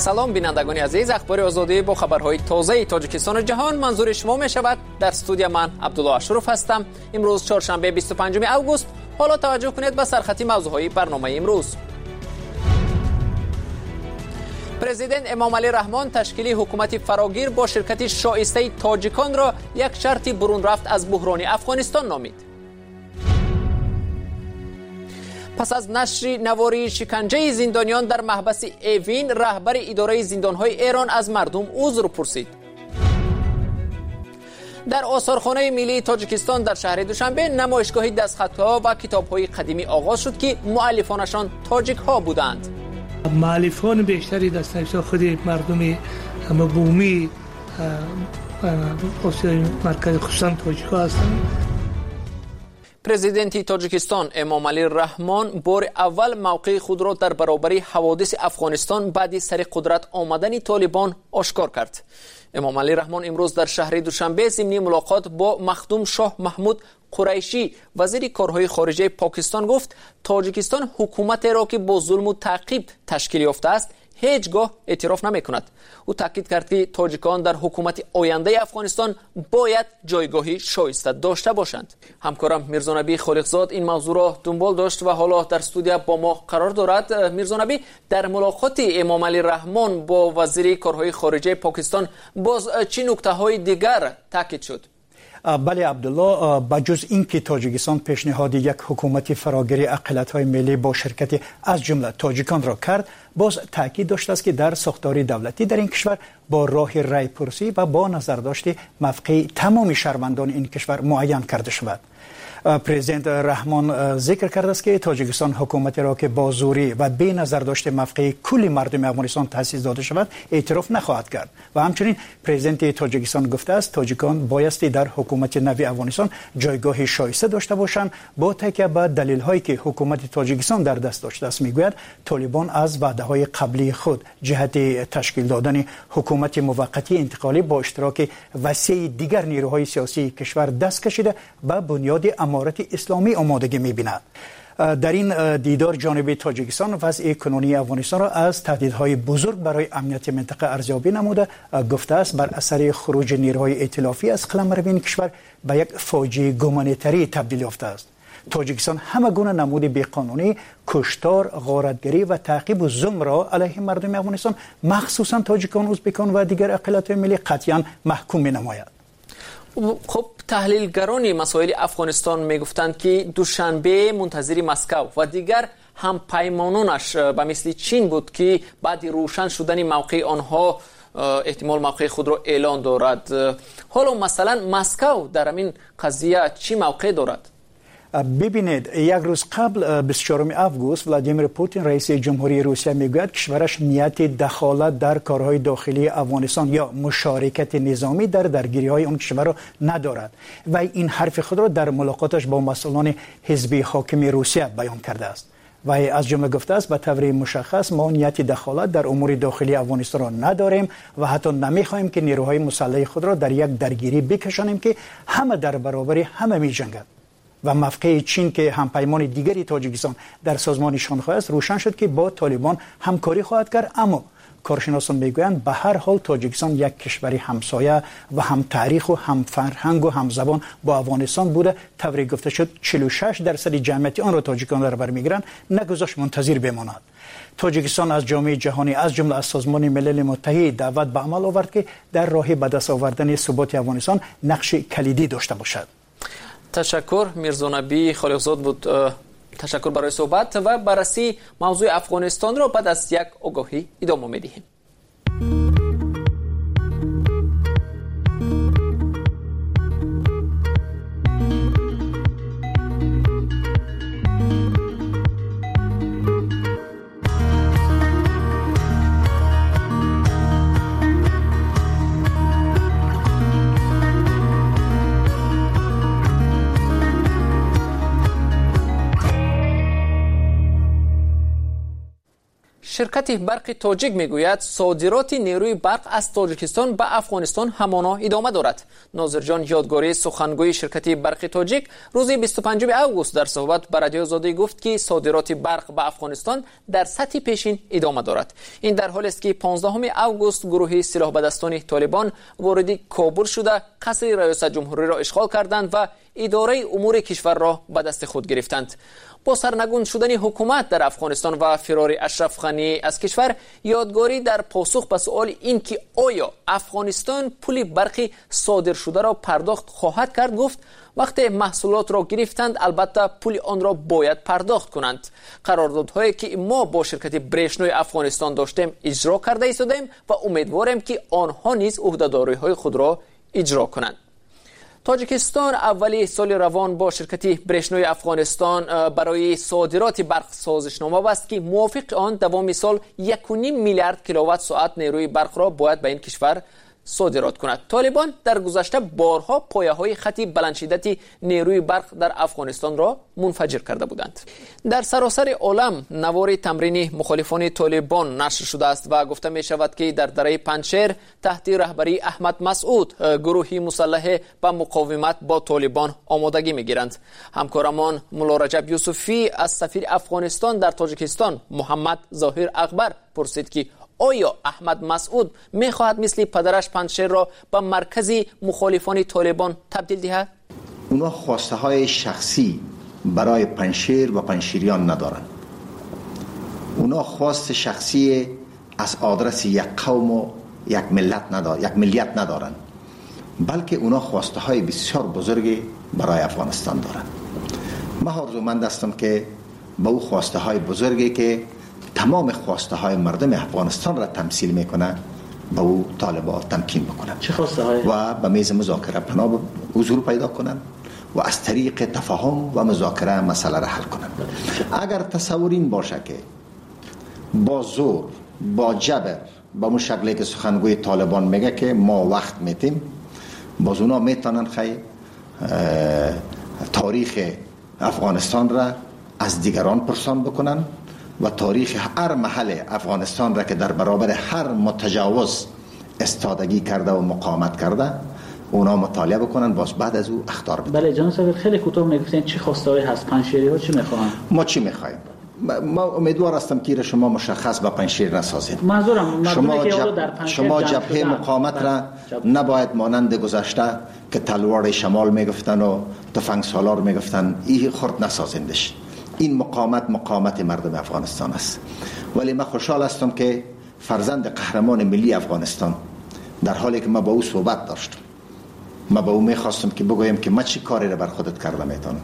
سلام بینندگان عزیز، اخبار آزادی با خبرهای تازه تاجیکستان و جهان منظور شما می شود. در استودیو من عبدالله اشرف هستم. امروز چهارشنبه 25 اوگوست. حالا توجه کنید به سرخطی موضوعهای برنامه امروز. پرزیدنت امام علی رحمان تشکیل حکومت فراگیر با شرکت شایسته تاجیکان را یک شرط برون رفت از بحران افغانستان نامید. پس از نشر نواری شکنجه زندانیان در محبس اوین، رهبر اداره زندانهای ایران از مردم عذر پرسید. در آثارخانه ملی تاجیکستان در شهر دوشنبه نمایشگاه دستخطها و کتاب‌های قدیمی آغاز شد که مؤلفانشان تاجیک ها بودند. مؤلفان بیشتری دستنویسان خود مردم بومی آسیای مرکزی خصوصا تاجیک ها هستند. پرزیدنت تاجیکستان امام علی رحمان بار اول موقع خود را در برابر حوادث افغانستان بعد سر قدرت آمدن طالبان آشکار کرد. امام علی رحمان امروز در شهر دوشنبه ضمن ملاقات با مخدوم شاه محمود قریشی وزیر کارهای خارجه پاکستان گفت تاجیکستان حکومتی را که با ظلم و تعقیب تشکیل یافته است هیچگاه اعتراف نمی کند. او تاکید کرد که تاجیکان در حکومت آینده افغانستان باید جایگاهی شایسته داشته باشند. همکارم میرزا نبی خالقزاد این موضوع را دنبال داشت و حالا در استودیو با ما قرار دارد. میرزا نبی، در ملاقات امام علی رحمان با وزیر کارهای خارجه پاکستان باز چه نکته‌های دیگر تاکید شد؟ بله عبدالله، بجز اینکه تاجیکستان پیشنهاد یک حکومت فراگیر اقلیت‌های ملی با شرکت از جمله تاجیکان را کرد، باز تاکید داشته است که در ساختار دولتی در این کشور با راه رای پرسی و با نظرداشت موقع تمام شهروندان این کشور معین کرده شود. پرزیدنت رحمان ذکر کرده است که تاجیکستان حکومتی را که با زوری و بی نظر داشته موقع کل مردم افغانستان تأسیس داده شود اعتراف نخواهد کرد و همچنین پرزیدنت تاجیکستان گفته است تاجیکان بایستی در حکومت نوی افغانستان جایگاه شایسته داشته باشند. با تکیه به دلیل هایی که حکومت تاجیکستان در دست داشته است میگوید طالبان از وعده های قبلی خود جهت تشکیل دادن حکومت موقتی انتقالی با اشتراک وسیع دیگر نیروهای سیاسی کشور دست کشیده و بنیاد امارت اسلامی آمادگی می‌بیند. در این دیدار جانب تاجیکستان وضع کنونی افغانستان را از تهدیدهای بزرگ برای امنیت منطقه ارزیابی نموده گفته است بر اثر خروج نیروهای ائتلافی از قلمرو این کشور به یک فاجعه گمانی‌تری تبدیل یافته است. تاجیکستان همه گونه نمود بیقانونی، کشتار، غارتگری و تعقیب و ظلم را علیه مردم افغانستان مخصوصا تاجیکان، ازبکان و دیگر اقلیت‌های ملی قطعاً محکوم می‌نماید. خب تحلیلگران مسائل افغانستان میگفتند که دوشنبه منتظر مسکو و دیگر هم پیمانانش به مثل چین بود که بعد روشن شدن موقع آنها احتمال موقع خود را اعلان دارد. حالا مثلا مسکو در این قضیه چی موقع دارد؟ ببینید، یک روز قبل 24 اوگوست ولادیمیر پوتین رئیس جمهوری روسیه میگوید کشورش نیت دخالت در کارهای داخلی افغانستان یا مشارکت نظامی در درگیری‌های آن کشور را ندارد و این حرف خود را در ملاقاتش با مسئولان حزب حاکم روسیه بیان کرده است و از جمله گفته است به طور مشخص ما نیت دخالت در امور داخلی افغانستان را نداریم و حتی نمیخواهیم که نیروهای مسلح خود را در یک درگیری بکشانیم که همه در برابر همه می‌جنگند. و موقع چین که همپیمان دیگری تاجیکستان در سازمان شانگهای است روشن شد که با طالبان همکاری خواهد کرد، اما کارشناسان میگویند به هر حال تاجیکستان یک کشور همسایه و هم تاریخ و هم فرهنگ و هم زبان با افغانستان بوده. طوری گفته شد 46% جمعیت آن را تاجیکان در بر میگیرند، نگذاشت منتظر بماند. تاجیکستان از جامعه جهانی از جمله از سازمان ملل متحد دعوت به عمل آورد که در راه به دست آوردن ثبات افغانستان نقش کلیدی داشته باشد. تشکر. میرزا نبی خالقزاد بود. تشکر برای صحبت و بررسی موضوع افغانستان را بعد از یک آگاهی ادامه می‌دهیم. شرکت برق تاجیک میگوید صادرات نیروی برق از تاجیکستان به افغانستان همانا ادامه دارد. ناظرجان یادگاری سخنگوی شرکت برق تاجیک روز 25 اوگوست در صحبت با رادیو آزادی گفت که صادرات برق به افغانستان در سطح پیشین ادامه دارد. این در حالی است که 15 اوگوست گروه سلاح به دستان طالبان وارد کابل شده قصر ریاست جمهوری را اشغال کردند و اداره امور کشور را به دست خود گرفتند. با سرنگون شدن حکومت در افغانستان و فرار اشرف غنی از کشور، یادگاری در پاسخ به سؤال این که آیا افغانستان پول برقی صادر شده را پرداخت خواهد کرد گفت وقتی محصولات را گرفتند البته پول آن را باید پرداخت کنند. قراردادهایی که ما با شرکت برشنوی افغانستان داشتیم اجرا کرده ایستادیم و امیدواریم که آنها نیز عهده‌داری‌های خود را اجرا کنند. تاجیکستان اولی سال روان با شرکت برشنوی افغانستان برای صادرات برق سازشنامه بست که موافق آن دوام سال 1.5 میلیارد کیلووات ساعت نیروی برق را باید به این کشور صادرات کند. طالبان در گذشته بارها پایه‌های خط بلندشدت نیروی برق در افغانستان را منفجر کرده بودند. در سراسر عالم نوار تمرینی مخالفان طالبان نشر شده است و گفته می شود که در دره پنجشیر تحت رهبری احمد مسعود گروهی مسلح به مقاومت با طالبان آمادگی می گیرند. همکارمان مولا رجب یوسفی از سفیر افغانستان در تاجیکستان محمد ظاهر اکبر پرسید که آیا احمد مسعود می‌خواهد مثل پدرش پنجشیر را به مرکز مخالفان طالبان تبدیل دهد؟ اونا خواسته های شخصی برای پنجشیر و پنجشیریان ندارن. اونا خواست شخصی از آدرس یک قوم و یک ملیت ندارن، بلکه اونا خواسته های بسیار بزرگی برای افغانستان دارن. من آرزومند هستم که با او خواسته های بزرگی که تمام خواسته های مردم افغانستان را تمثیل میکنه با او طالبان تمکین بکنن. چه خواسته های؟ و به میز مذاکره پناه حضور پیدا کنن و از طریق تفاهم و مذاکره مسئله را حل کنن. اگر تصور این باشه که با زور، با جبر، با اون شکلی که سخنگوی طالبان میگه که ما وقت میتیم، باز اونا میتونن خیلی تاریخ افغانستان را از دیگران پرسان بکنن و تاریخ هر محل افغانستان را که در برابر هر متجاوز استادگی کرده و مقاومت کرده اونا مطالعه بکنن، باز بعد از او اخطار بدن. بله جناب صاحب خیلی کوتاه میگفتین چی خواسته هست پنجشیری ها چی میخوان؟ ما چی میخوایم؟ ما امیدوار هستم که شما مشخص با پنجشیر نسازید. منظورم شما جبهه مقاومت را نباید مانند گذشته که تلوار شمال میگفتن و تفنگ سالار میگفتن این خرد نسازیندش. این مقاومت مردم افغانستان است. ولی من خوشحال هستم که فرزند قهرمان ملی افغانستان در حالی که ما با او صحبت داشتم، ما با او میخواستم که بگویم که ما چی کاری را بر خودت کرده میتونم،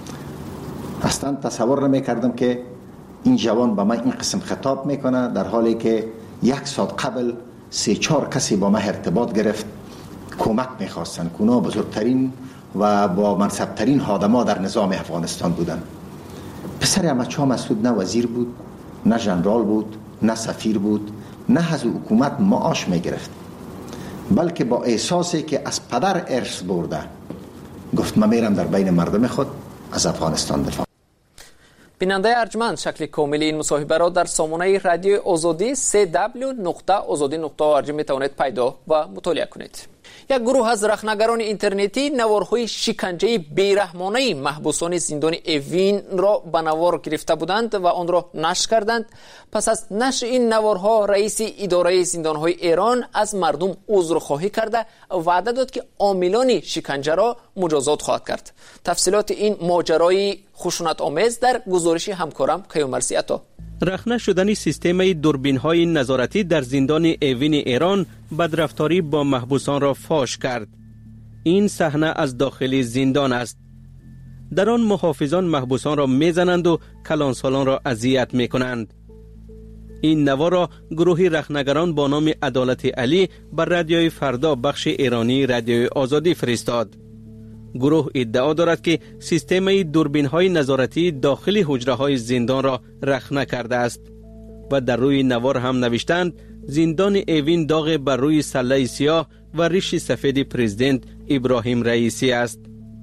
اصلا تصور نمیکردم که این جوان با من این قسم خطاب میکنه در حالی که 1 ساعت قبل 3-4 کسی با من ارتباط گرفت کمک میخواستن که اونا بزرگترین و با منصبترین آدما در نظام افغانستان بودن. پسر احمدشاه مسعود نه وزیر بود، نه ژنرال بود، نه سفیر بود، نه از حکومت معاش میگرفت، بلکه با احساسی که از پدر ارث برده گفت من میرم در بین مردم خود از افغانستان دفاع. بیننده ارجمند شکل کامل این مصاحبه را در سامانه رادیو آزادی www.azadi.org میتوانید پیدا و مطالعه کنید. یک گروه از رخنگران اینترنتی نوارهای شکنجه بیرحمانه محبوسان زندان اوین را به نوار گرفته بودند و آن را نشر کردند. پس از نشر این نوارها رئیس اداره زندانهای ایران از مردم عذرخواهی کرده وعده داد که عاملان شکنجه را مجازات خواهد کرد. تفصیلات این ماجرای خشونت آمیز در گزارش همکارم کیومرثی عطا. رخنه شدن سیستم دوربین‌های نظارتی در زندان اوین ایران بدرفتاری با محبوسان را فاش کرد. این صحنه از داخل زندان است. در آن محافظان محبوسان را میزنند و کلانسالان را اذیت میکنند. این نوار را گروهی رخنگران با نام عدالت علی بر رادیوی فردا بخش ایرانی رادیوی آزادی فرستاد. گروه ادعا دارد که سیستم دوربین‌های نظارتی داخل حجره‌های زندان را رخنه کرده است و در روی نوار هم نوشتند زندان اوین داغ بر روی سله سیاه و ریش سفید پرزیدنت ابراهیم رئیسی است.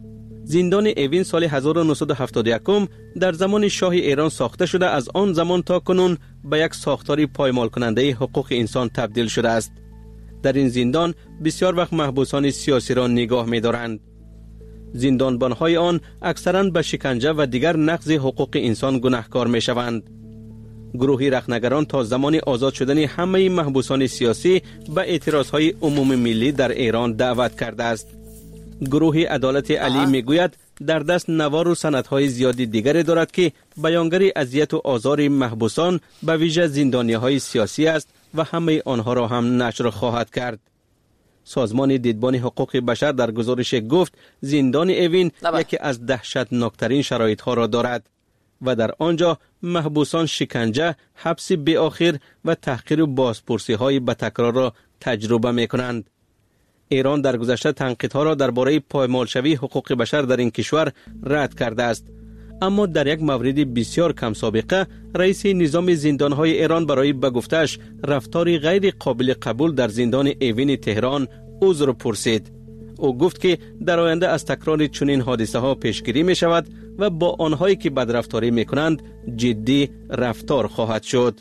زندان اوین سال 1971 در زمان شاه ایران ساخته شده از آن زمان تا کنون به یک ساختاری پایمال کننده حقوق انسان تبدیل شده است. در این زندان بسیار وقت محبوسان سیاسی را نگاه می دارند. زندانبانهای آن اکثراً به شکنجه و دیگر نقض حقوق انسان گناهکار می شوند. گروهی رخنگران تا زمان آزاد شدن همه محبوسان سیاسی به اعتراضهای عموم ملی در ایران دعوت کرده است. گروه عدالت علی میگوید در دست نوار و سندهای زیادی دیگری دارد که بیانگر اذیت و آزار محبوسان به ویژه زندانیهای سیاسی است و همه آنها را هم نشر خواهد کرد. سازمان دیدبان حقوق بشر در گزارش گفت زندان اوین یکی از دهشتناکترین شرایطها را دارد و در آنجا محبوسان شکنجه، حبس بی آخر و تحقیر و بازپرسی های به تکرار را تجربه می کنند. ایران در گذشته تنقیدها را درباره پایمالشوی حقوق بشر در این کشور رد کرده است. اما در یک مورد بسیار کم سابقه رئیس نظام زندانهای ایران برای به گفتش رفتار غیر قابل قبول در زندان اوین تهران عذر پرسید. او گفت که در آینده از تکرار چنین حادثه ها پیشگیری می شود و با آنهایی که بدرفتاری می کنند جدی رفتار خواهد شد.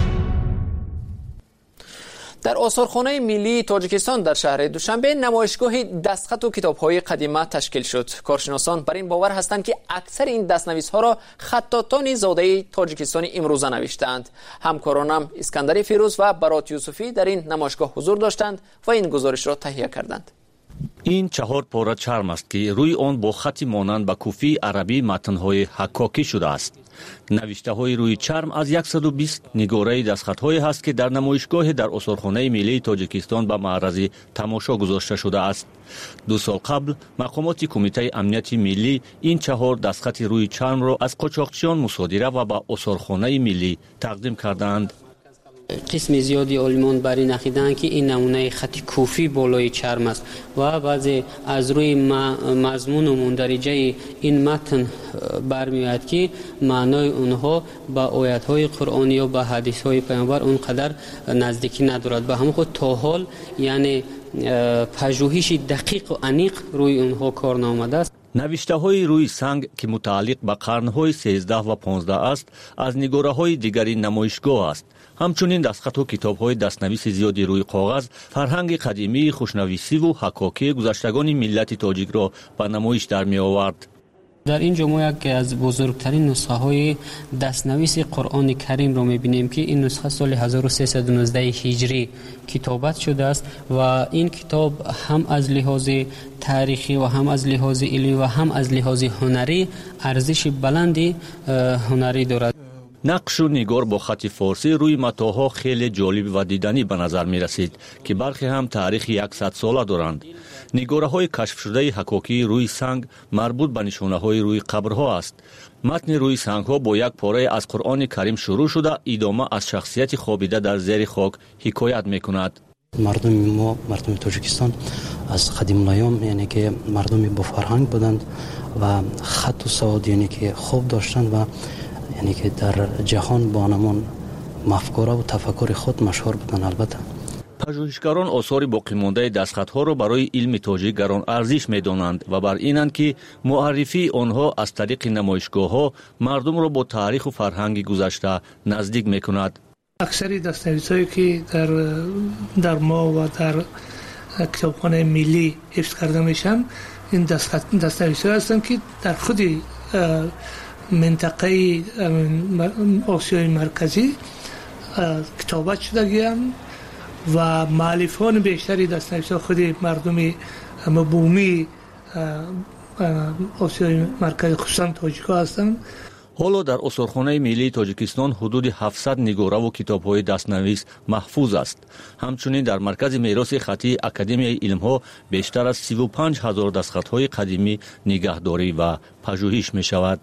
در آثارخانه ملی تاجیکستان در شهر دوشنبه نمایشگاه دستخط و کتاب‌های قدیمه تشکیل شد. کارشناسان بر این باور هستند که اکثر این دست‌نویس‌ها را خطاطان زاده تاجیکستان امروزه نوشتند. همکارانم اسکندر فیروز و برات یوسفی در این نمایشگاه حضور داشتند و این گزارش را تهیه کردند. این 4 پاره چرم است که روی آن با خطی مانند به کوفی عربی متن‌های حکاکی شده است. نوشته‌های روی چرم از 120 نگاره دستخط‌های هست که در نمایشگاه در آثارخانه ملی تاجیکستان به معرض تماشا گذاشته شده است. 2 سال قبل مقامات کمیته امنیت ملی این 4 دستخط روی چرم را از قاچاقچیان مصادره و به آثارخانه ملی تقدیم کردند. قسم زیادی عالمان بر این عقیده‌اند که این نمونه خط کوفی بالای چرم است و بعضی از روی مضمون و مندرجه این متن برمی‌آید که معنای اونها با آیات‌های قرآنی و با حدیث‌های پیامبر اونقدر نزدیکی ندارد. به همین خود تا حال یعنی پژوهش دقیق و عمیق روی اونها کار نامده است. نوشته‌های روی سنگ که متعلق به قرن‌های 13 و 15 است از نگاره‌های دیگری نمایشگاه است. همچنین دستخط و کتاب‌های دستنویس زیادی روی کاغذ فرهنگ قدیمی خوشنویسی و حکاکی گذشتگان ملت تاجیک را به نمایش در می‌آورد. در این جمعه که از بزرگترین نسخه های دستنویس قرآن کریم را می‌بینیم که این نسخه سال 1319 هجری کتابت شده است و این کتاب هم از لحاظ تاریخی و هم از لحاظ علمی و هم از لحاظ هنری ارزش بلندی هنری دارد. نقش و نگار با خط فارسی روی متاحها خیلی جالب و دیدنی به نظر می رسید که برخی هم تاریخ 100 ساله دارند. نگاره های کشف شده حکاکی روی سنگ مربوط به نشانه های روی قبرها است. متن روی سنگ ها با یک پاره از قرآن کریم شروع شده ادامه از شخصیت خوابیده در زیر خاک حکایت می کند. مردم تاجیکستان از قدیم الایام یعنی که مردم با فرهنگ بودند و خط و سواد یعنی که خوب داشتند و یعنی که در جهان با نمان مفکوره و تفکر خود مشهور بودند. البته پژوهشگران آثار باقی مانده دستخطها را برای علم تاجیک گران ارزش می‌دانند و بر اینند که معرفی آنها از طریق نمایشگاه‌ها مردم را با تاریخ و فرهنگ گذشته نزدیک می‌کند. اکثری دستاویزهایی که در ما و در کتابخانه ملی حفظ کرده میشن این دستاویزها هستند که در خود منطقه آسیای مرکزی کتابت شدگیم و مؤلفان بیشتری دستاویزها خود مردم بومی آسیای مرکزی خصوصا تاجیک‌ها هستند. حالا در آثارخانه ملی تاجیکستان حدود 700 نگاره و کتاب‌های دستنویس محفوظ است. همچنین در مرکز میراث خطی اکادمی علم‌ها بیشتر از 35,000 دستخط‌های قدیمی نگهداری و پژوهش می‌شود.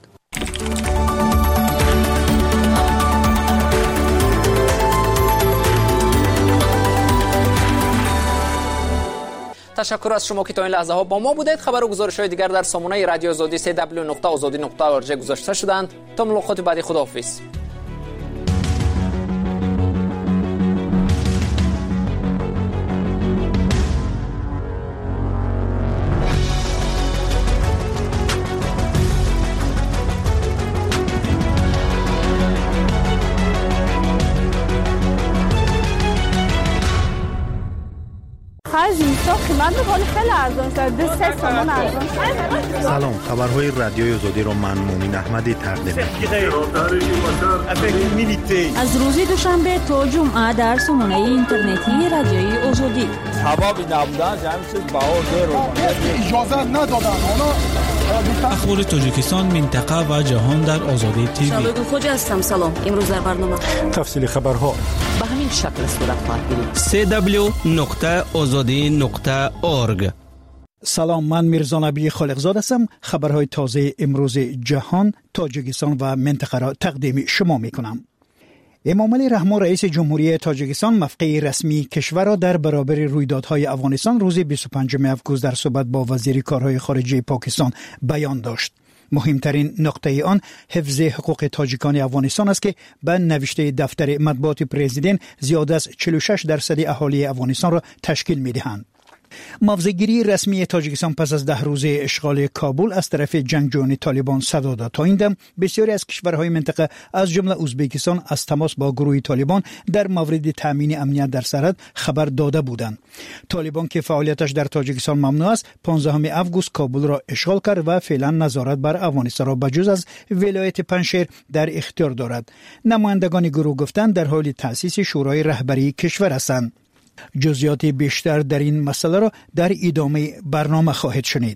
تشکر از شما که تا این لحظه ها با ما بودید. خبر و گزارش های دیگر در سامانه رادیو آزادی www.azadi.org گذاشته شدند. تا ملاقات بعدی، خداحافظ. خرج اینستا قیمت ولی خیلی ارزان شده 2-3 تومان ارزان شده. سلام، خبرهای رادیوی آزادی رو من مومین احمدی تقدیم می‌کنم. از روز دوشنبه تا جمعه در سامانه اینترنتی رادیوی آزادی. حبابی نبودن جمعی چیز اجازه ندادن. اخبار تاجیکستان، منطقه و جهان در آزادی تیوی. شالوی خوج هستم. سلام. امروز در برنامه تفصیل خبرها به همین شکل صورت خواهد گرفت. www.azadi.org. سلام، من میرزا نبی خالقزاد هستم. خبرهای تازه امروز جهان، تاجیکستان و منطقه را تقدیم شما میکنم. امامعلی رحمان رئیس جمهوری تاجیکستان موقع رسمی کشور را در برابر رویدادهای افغانستان روز 25 آگوست در صحبت با وزیر کارهای خارجه پاکستان بیان داشت. مهمترین نقطه آن حفظ حقوق تاجیکان افغانستان است که به نوشته دفتر مطبوعات پرزیدنت زیاد از 46% اهالی افغانستان را تشکیل می‌دهند. موضع‌گیری رسمی تاجیکستان پس از 10 روز اشغال کابل از طرف جنگجویان طالبان صدا داد. تا این دم بسیاری از کشورهای منطقه از جمله ازبکستان از تماس با گروه طالبان در مورد تامین امنیت در سرحد خبر داده بودند. طالبان که فعالیتش در تاجیکستان ممنوع است، 15 آگوست کابل را اشغال کرد و فعلا نظارت بر افغانستان را بجز از ولایت پنجشیر در اختیار دارد. نمایندگان گروه گفتند در حال تأسیس شورای رهبری کشور هستند. جزئیات بیشتر در این مسئله را در ادامه برنامه خواهید شنید.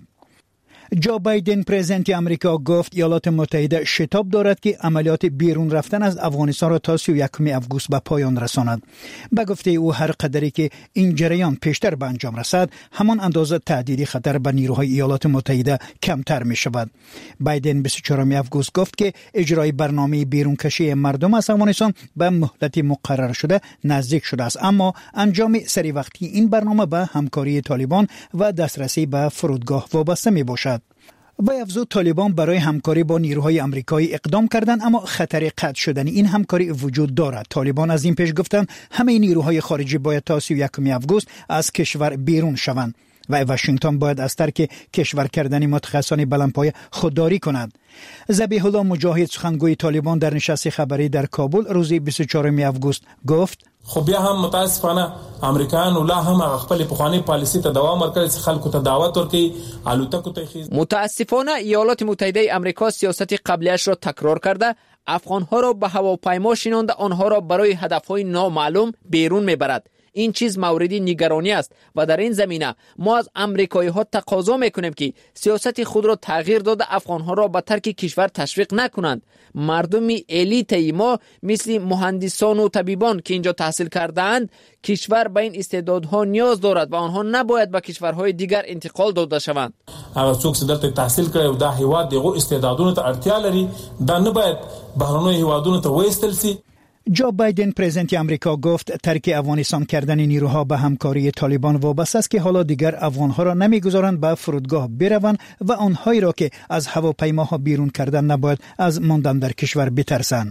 جو بایدن پرزیدنت آمریکا گفت ایالات متحده شتاب دارد که عملیات بیرون رفتن از افغانستان را تا 31 آگوست به پایان رساند. به گفته او هر قدری که این جریان پیشتر به انجام رسد، همان اندازه تهدید خطر به نیروهای ایالات متحده کمتر می شود. بایدن 24 آگوست گفت که اجرای برنامه بیرون کشی مردم از افغانستان به مهلت مقرر شده نزدیک شده است، اما انجام سری وقتی این برنامه به همکاری طالبان و دسترسی به فرودگاه وابسته می باشد. و افزود طالبان برای همکاری با نیروهای آمریکایی اقدام کردند، اما خطر قطع شدن این همکاری وجود دارد. طالبان از این پیش گفتند همه نیروهای خارجی باید تا 31 آگوست از کشور بیرون شوند و واشنگتن باید از ترک کشور کردن متخصصان بلندپایه خودداری کند. ذبیح الله مجاهد سخنگوی طالبان در نشست خبری در کابل روز 24 آگوست گفت خو بیا هم متاسفانه امریکایان ولا هم خپل پخوانی پالیسی ته دوام ورکړي چې خلکو ته دعوت ورکړي الوتکو ته خیز. متاسفانه ایالات متحده آمریکا سیاست قبلیش را تکرار کرده، افغانها را به هواپیما شینانده آنها را برای هدفهای نامعلوم بیرون میبرد. این چیز موردی نگرانی است و در این زمینه ما از امریکایی ها تقاضا میکنیم که سیاست خود را تغییر داده افغان ها را به ترک کشور تشویق نکنند. مردم الیت ما مثل مهندسان و طبیبان که اینجا تحصیل کردند، کشور به این استعدادها نیاز دارد و آنها نباید به کشورهای دیگر انتقال داده شوند. هغه څوک چې دلته تحصیل کړي او دا هیواد دغه استعدادونو ته اړتیا لري، دا نه باید بهرنیو هیوادونو ته وایستل شي. جو بایدن پرزیدنت آمریکا گفت ترک افغانستان کردن نیروها به همکاری طالبان وابسته است که حالا دیگر افغانها را نمیگذارند به فرودگاه بروند و آنهایی را که از هواپیماها بیرون کردن نباید از ماندن در کشور بترسند.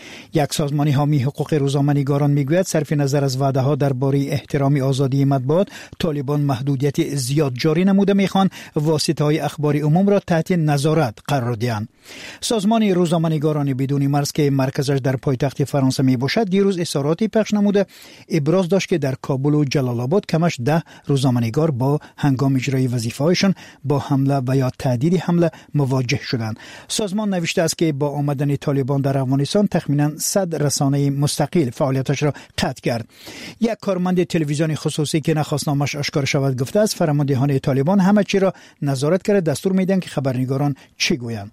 یک سازمان حامی حقوق روزنامه‌نگاران میگوید صرف نظر از وعده‌ها درباره احترام آزادی مطبوعات، طالبان محدودیت زیاد جاری نموده میخوان واسطه‌های اخباری عموم را تحت نظارت قرار دهند. سازمان روزنامه‌نگاران بدون مرز که مرکزش در پایتخت فرانسه میباشد دیروز اظهاراتی پخش نموده ابراز داشت که در کابل و جلال آباد کمش 10 روزنامه‌نگار با هنگام اجرای وظیفه‌هایشان با حمله و یا تهدید حمله مواجه شدند. سازمان نوشته است که با آمدن طالبان در افغانستان تخمیناً 100 رسانه مستقل فعالیتش را قطع کرد. یک کارمند تلویزیون خصوصی که نخواست نامش آشکار شود گفته است فرماندهان طالبان همه چی را نظارت کرده دستور میدن که خبرنگاران چی گویند.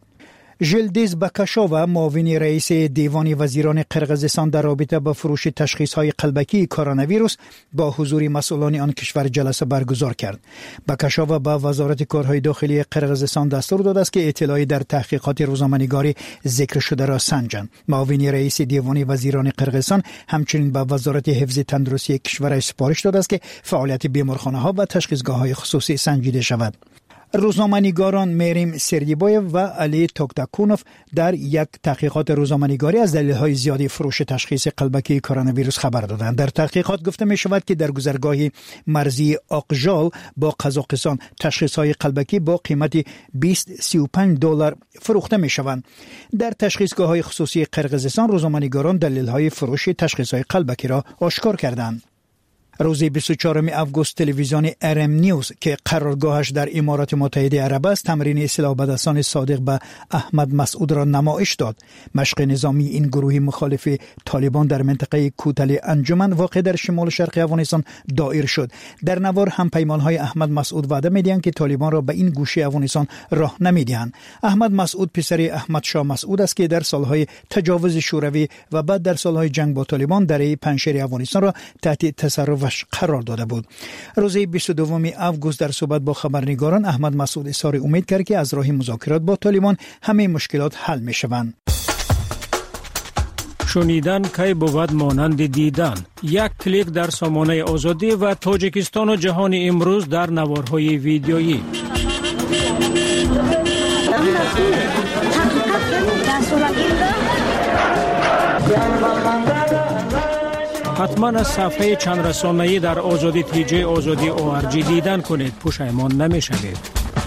ژلدیز بکاشووا معاون رئیس دیوان وزیران قرقیزستان در رابطه با فروش تشخیص‌های قلبکی کرونا ویروس با حضور مسئولان آن کشور جلسه برگزار کرد. بکاشووا با وزارت کارهای داخلی قرقیزستان دستور داده است که اطلاعی در تحقیقات روزنامه‌نگاری ذکر شده را سنجند. معاون رئیس دیوان وزیران قرقیزستان همچنین به وزارت حفظ تندرستی کشور سپارش داده است که فعالیت بیمارخانه‌ها و تشخیصگاه‌های خصوصی سنجیده شود. روزنامه‌نگاران مریم سردیبایف و علی توکتاکونوف در یک تحقیقات روزنامه‌نگاری از دلایل زیادی فروش تشخیص قلبکی کرونا ویروس خبر دادند. در تحقیقات گفته می شود که در گذرگاه مرزی آقژال با قزاقستان تشخیص‌های قلبکی با قیمت $20-35 فروخته می شوند. در تشخیصگاه‌های خصوصی قرقیزستان روزنامه‌نگاران دلایل فروش تشخیص‌های قلبکی را آشکار کردند. روز 24 آگوست تلویزیون RM نیوز که قرارگاهش در امارات متحده عرب است تمرین سلاح بدستان صادق به احمد مسعود را نمایش داد. مشق نظامی این گروه مخالف طالبان در منطقه کوتل انجمن واقع در شمال شرق افغانستان دایر شد. در نوار هم پیمانهای احمد مسعود وعده می‌دهند که طالبان را به این گوشه افغانستان راه نمی‌دهند. احمد مسعود پسر احمد شاه مسعود است که در سالهای تجاوز شوروی و بعد در سالهای جنگ با طالبان دره پنجشیر افغانستان را تحت تصرف قرار داده بود. روز 22 آگوست در صحبت با خبرنگاران احمد مسعود اظهار امید کرد که از راه مذاکرات با طالبان همه مشکلات حل می شوند. شنیدن کی بود مانند دیدن. یک کلیک در سامانه آزادی و تاجیکستان و جهان امروز در نوارهای ویدیویی. حتما از صفحه چند رسانه‌ای در آزادی تیجی آزادی ORG دیدن کنید، پشیمان نمی‌شوید.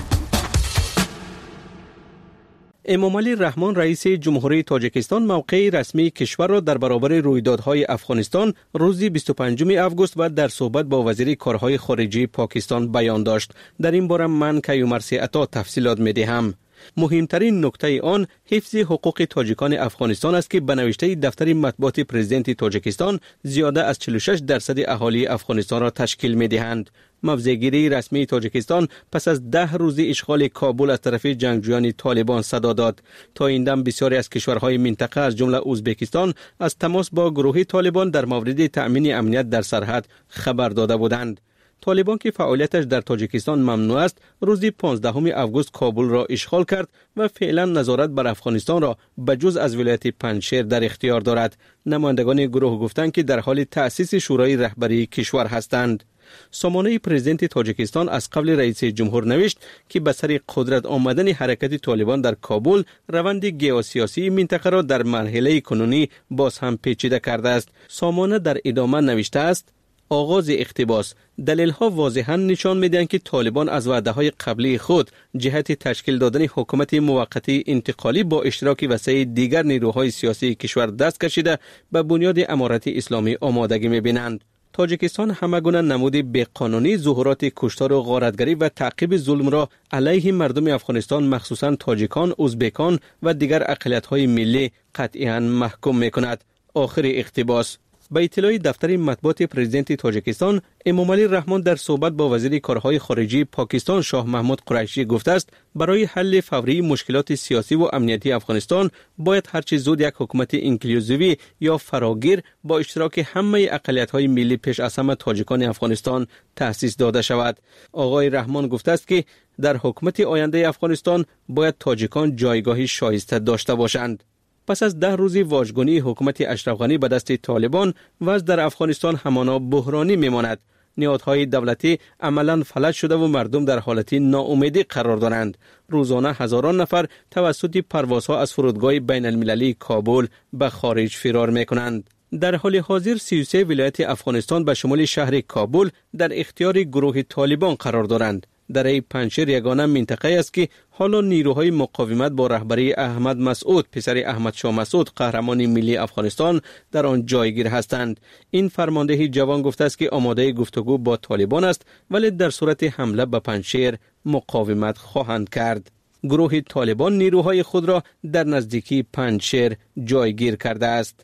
امامعلی رحمان رئیس جمهوری تاجیکستان موقع رسمی کشور را در برابر رویدادهای افغانستان روز 25 آگوست و در صحبت با وزیر کارهای خارجه پاکستان بیان داشت. در این باره من کیومرثی عطا تفصیلات می‌دهم. مهمترین نکته آن حفظ حقوق تاجیکان افغانستان است که به نوشته دفتر مطبوعات پرزیدنت تاجیکستان زیاده از 46% اهالی افغانستان را تشکیل می‌دهند. موضع‌گیری رسمی تاجیکستان پس از 10 روز اشغال کابل از طرف جنگجویان طالبان صدا داد. تا این دم بسیاری از کشورهای منطقه از جمله ازبکستان از تماس با گروه طالبان در مورد تأمین امنیت در سرحد خبر داده بودند. طالبان که فعالیتش در تاجیکستان ممنوع است، روز 15 آگوست کابل را اشغال کرد و فعلا نظارت بر افغانستان را بجز از ولایت پنجشیر در اختیار دارد. نمایندگان گروه گفتند که در حال تأسیس شورای رهبری کشور هستند. سامانه پرزیدنت تاجیکستان از قبل رئیس جمهور نوشت که به سر قدرت آمدن حرکت طالبان در کابل روند گیوسیاسی منطقه را در مرحله کنونی باز هم پیچیده کرده است. سامانه در ادامه نوشته است: آغاز اقتباس دلیل‌ها واضحاً نشان می‌دهند که طالبان از وعده‌های قبلی خود جهت تشکیل دادن حکومت موقتی انتقالی با اشتراک وسیع دیگر نیروهای سیاسی کشور دست کشیده به بنیاد امارت اسلامی آمادگی می‌بینند. تاجیکستان همگونه نمود بی‌قانونی ظهورات کشتار و غارتگری و تعقیب ظلم را علیه مردم افغانستان مخصوصاً تاجیکان، ازبکان و دیگر اقلیت‌های ملی قطعاً محکوم می‌کند. آخر اقتباس. به اطلاع دفتر مطبوعات پرزیدنت تاجیکستان، امامعلی رحمان در صحبت با وزیر کارهای خارجه پاکستان شاه محمود قریشی گفته است برای حل فوری مشکلات سیاسی و امنیتی افغانستان باید هرچه زود یک حکومت اینکلوزیوی یا فراگیر با اشتراک همه اقلیت‌های ملی پیش از همه تاجیکان افغانستان تأسیس داده شود. آقای رحمان گفته است که در حکومت آینده افغانستان باید تاجیکان جایگاهی شایسته داشته باشند. پس از 10 روز واژگونی حکومت اشرف غنی به دست طالبان، وضع در افغانستان همانا بحرانی میماند. نهادهای دولتی عملاً فلج شده و مردم در حالت ناامیدی قرار دارند. روزانه هزاران نفر توسط پروازها از فرودگاه بین المللی کابل به خارج فرار میکنند. در حال حاضر 33 ولایت افغانستان به شمول شهر کابل در اختیار گروه طالبان قرار دارند. دره پنجشیر یگانه منطقه است که حالا نیروهای مقاومت با رهبری احمد مسعود پسر احمد شاه مسعود قهرمان ملی افغانستان در آن جایگیر هستند. این فرمانده جوان گفته است که آماده گفتگو با طالبان است ولی در صورت حمله به پنجشیر مقاومت خواهند کرد. گروه طالبان نیروهای خود را در نزدیکی پنجشیر جایگیر کرده است.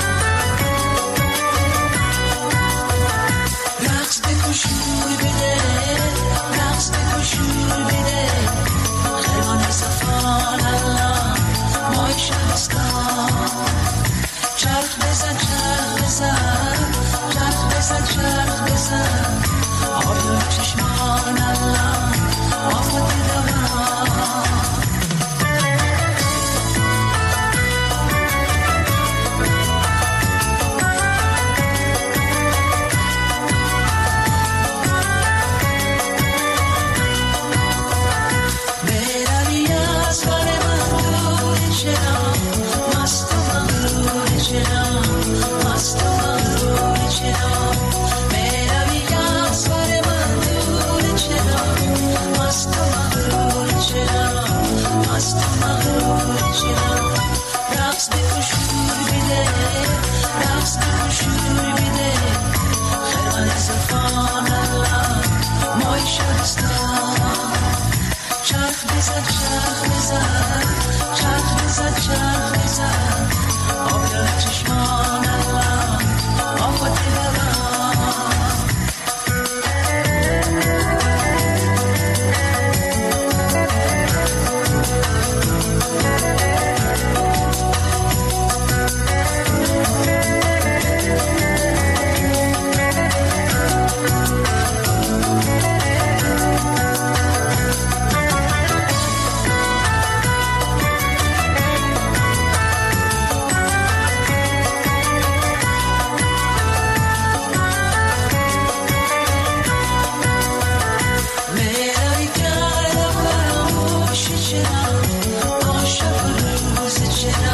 شور بده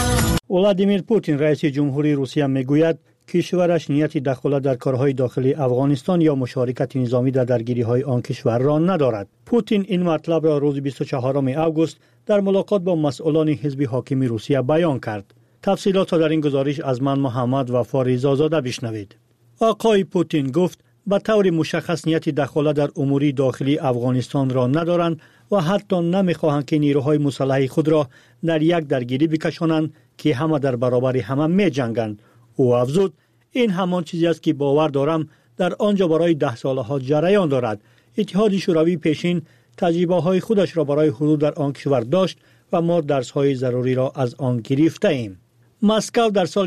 ولادیمیر پوتین رئیس جمهوری روسیه میگوید کشورش نیت دخالت در کارهای داخلی افغانستان یا مشارکت نظامی در درگیری‌های آن کشور را ندارد. پوتین این مطلب را روز 24 آگوست در ملاقات با مسئولان حزب حاکم روسیه بیان کرد. تفصیلات را در این گزارش از من محمد وفا رضازاده بشنوید. آقای پوتین گفت به طور مشخص نیت دخالت در امور داخلی افغانستان را ندارند و حتی نمی‌خواهند که نیروهای مسلح خود را در یک درگیری بکشانند که همه در برابر همه می‌جنگند. او افزود این همان چیزی است که باور دارم در آنجا برای 10 سالها جریان دارد. اتحاد شوروی پیشین تجربه‌های خودش را برای حضور در آن کشور داشت و ما درس‌های ضروری را از آن گرفته ایم. مسکو در سال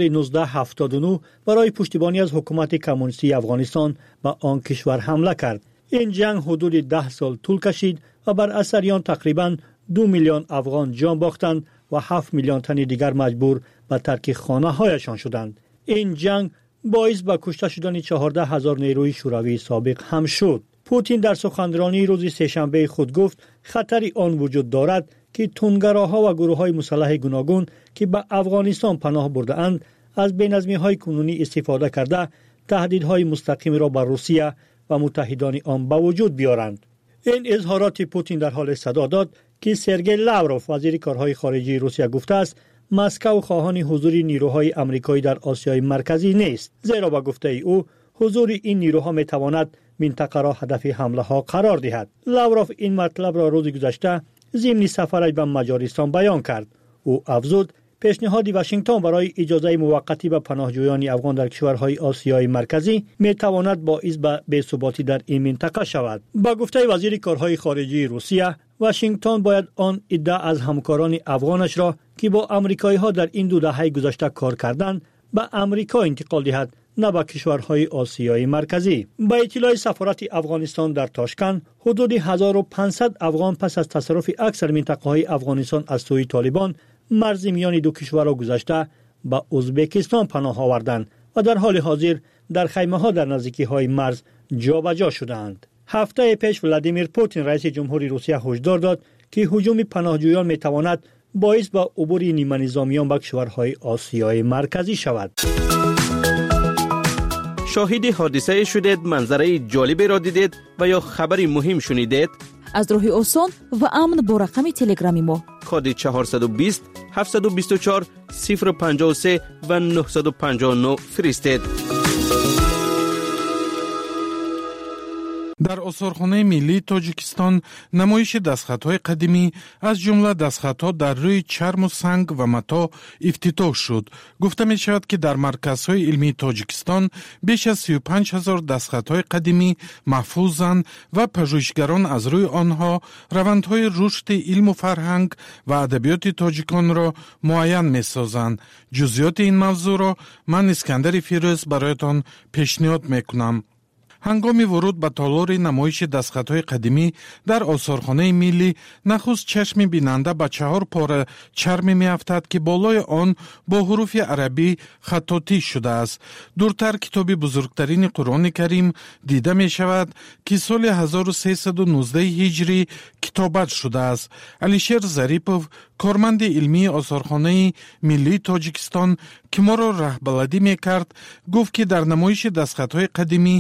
1979 برای پشتیبانی از حکومت کمونیستی افغانستان به آن کشور حمله کرد. این جنگ حدود 10 سال طول کشید و بر اثر آن تقریباً 2 میلیون افغان جان باختند و 7 میلیون تن دیگر مجبور به ترک خانه‌هایشان شدند. این جنگ باعث به کشته شدن 14,000 نیروی شوروی سابق هم شد. پوتین در سخنرانی روز سه‌شنبه خود گفت خطری آن وجود دارد که تندگراها و گروه‌های مسلح گوناگون که به افغانستان پناه برده اند از بی‌نظمی‌های کنونی استفاده کرده تهدیدهای مستقیم را بر روسیه و متحدان آن به وجود بیارند. این اظهارات پوتین در حال صدا داد که سرگئی لاوروف وزیر کارهای خارجه روسیه گفته است مسکو خواهان حضور نیروهای آمریکایی در آسیای مرکزی نیست، زیرا با گفته او حضور این نیروها میتواند منطقه را هدف حمله ها قرار دهد. لاوروف این مطلب را روز گذشته ضمن سفرش به مجارستان بیان کرد. او افزود پیشنهاد واشنگتن برای اجازه موقتی به پناهجویان افغان در کشورهای آسیای مرکزی میتواند باعث به بی‌ثباتی در این منطقه شود. با گفته وزیر کارهای خارجه روسیه، واشنگتن باید آن عده از همکاران افغانش را که با آمریکایی ها در این 2 دهه گذشته کار کردند به آمریکا انتقال دهد، نه به کشورهای آسیای مرکزی. با اطلاع سفارت افغانستان در تاشکند، حدود 1500 افغان پس از تصرف اکثر منطقه‌های افغانستان از سوی طالبان مرز میان دو کشور را گذشته به ازبکستان پناه آوردند و در حال حاضر در خیمه‌ها در نزدیکی‌های مرز جابجا شدند. هفته پیش ولادیمیر پوتین رئیس جمهوری روسیه هشدار داد که هجوم پناهجویان میتواند باعث به عبور نیمه نظامیان به کشورهای آسیای مرکزی شود. شاهد حادثه شدید، منظره جالبی را دیدید و یا خبری مهم شنیدید؟ از راه آسان و امن با رقم تلگرامی ما کد 420 724 053 و 959 فرستید. در آثارخانه ملی تاجیکستان نمایش دستخط‌های قدیمی از جمله دستخط‌ها در روی چرم و سنگ و متا افتتاح شد. گفته می شود که در مرکزهای علمی تاجیکستان بیش از 35,000 دستخط‌های قدیمی محفوظند و پژوهشگران از روی آنها روندهای رشد علم و فرهنگ و ادبیات تاجیکان را معین می سازند. جزئیات این موضوع را من اسکندر فیروز برایتان پیشنهاد می کنم. هنگام ورود به تالار نمایش دستخط‌های قدیمی در آثارخانه ملی، نخست چشم بیننده به 4 پاره چرم می‌افتد که بالای آن با حروف عربی خطاطی شده است. دورتر کتاب بزرگترین قرآن کریم دیده می شود که سال 1319 هجری کتابت شده است. علیشیر ظریپوف، کارمند علمی آثارخانه ملی تاجیکستان که ما را رهبردی می‌کرد، گفت که در نمایش دستخط‌های قدیمی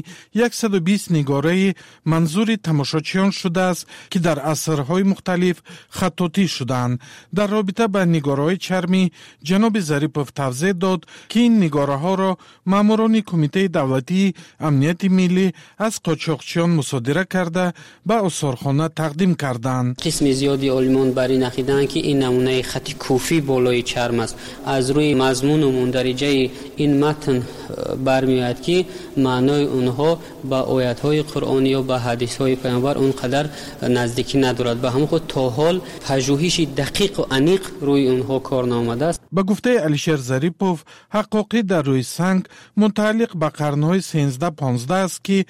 120 نگاره منظور تماشاچیان شده است که در عصرهای مختلف خطاطی شدند. در رابطه با نگاره‌های چرمی، جناب ظریپوف توضیح داد که این نگاره‌ها را ماموران کمیته دولتی امنیت ملی از قاچاقچیان مصادره کرده به آثارخانه تقدیم کردند. قسم زیادی عالمان بر این عقیده‌اند که این نمونه خط کوفی بالای چرم است. از روی مضمون و مندرجه این متن برمی‌آید که معنای اونها با آیات‌های قرآنی و با حدیث‌های پیامبر اونقدر نزدیکی ندارد. به همون خود تا حال پژوهش دقیق و عمیق روی اونها کار نامده است. با گفته علیشیر ظریپوف، حقایق در روی سنگ متعلق به قرن‌های 13-15 است که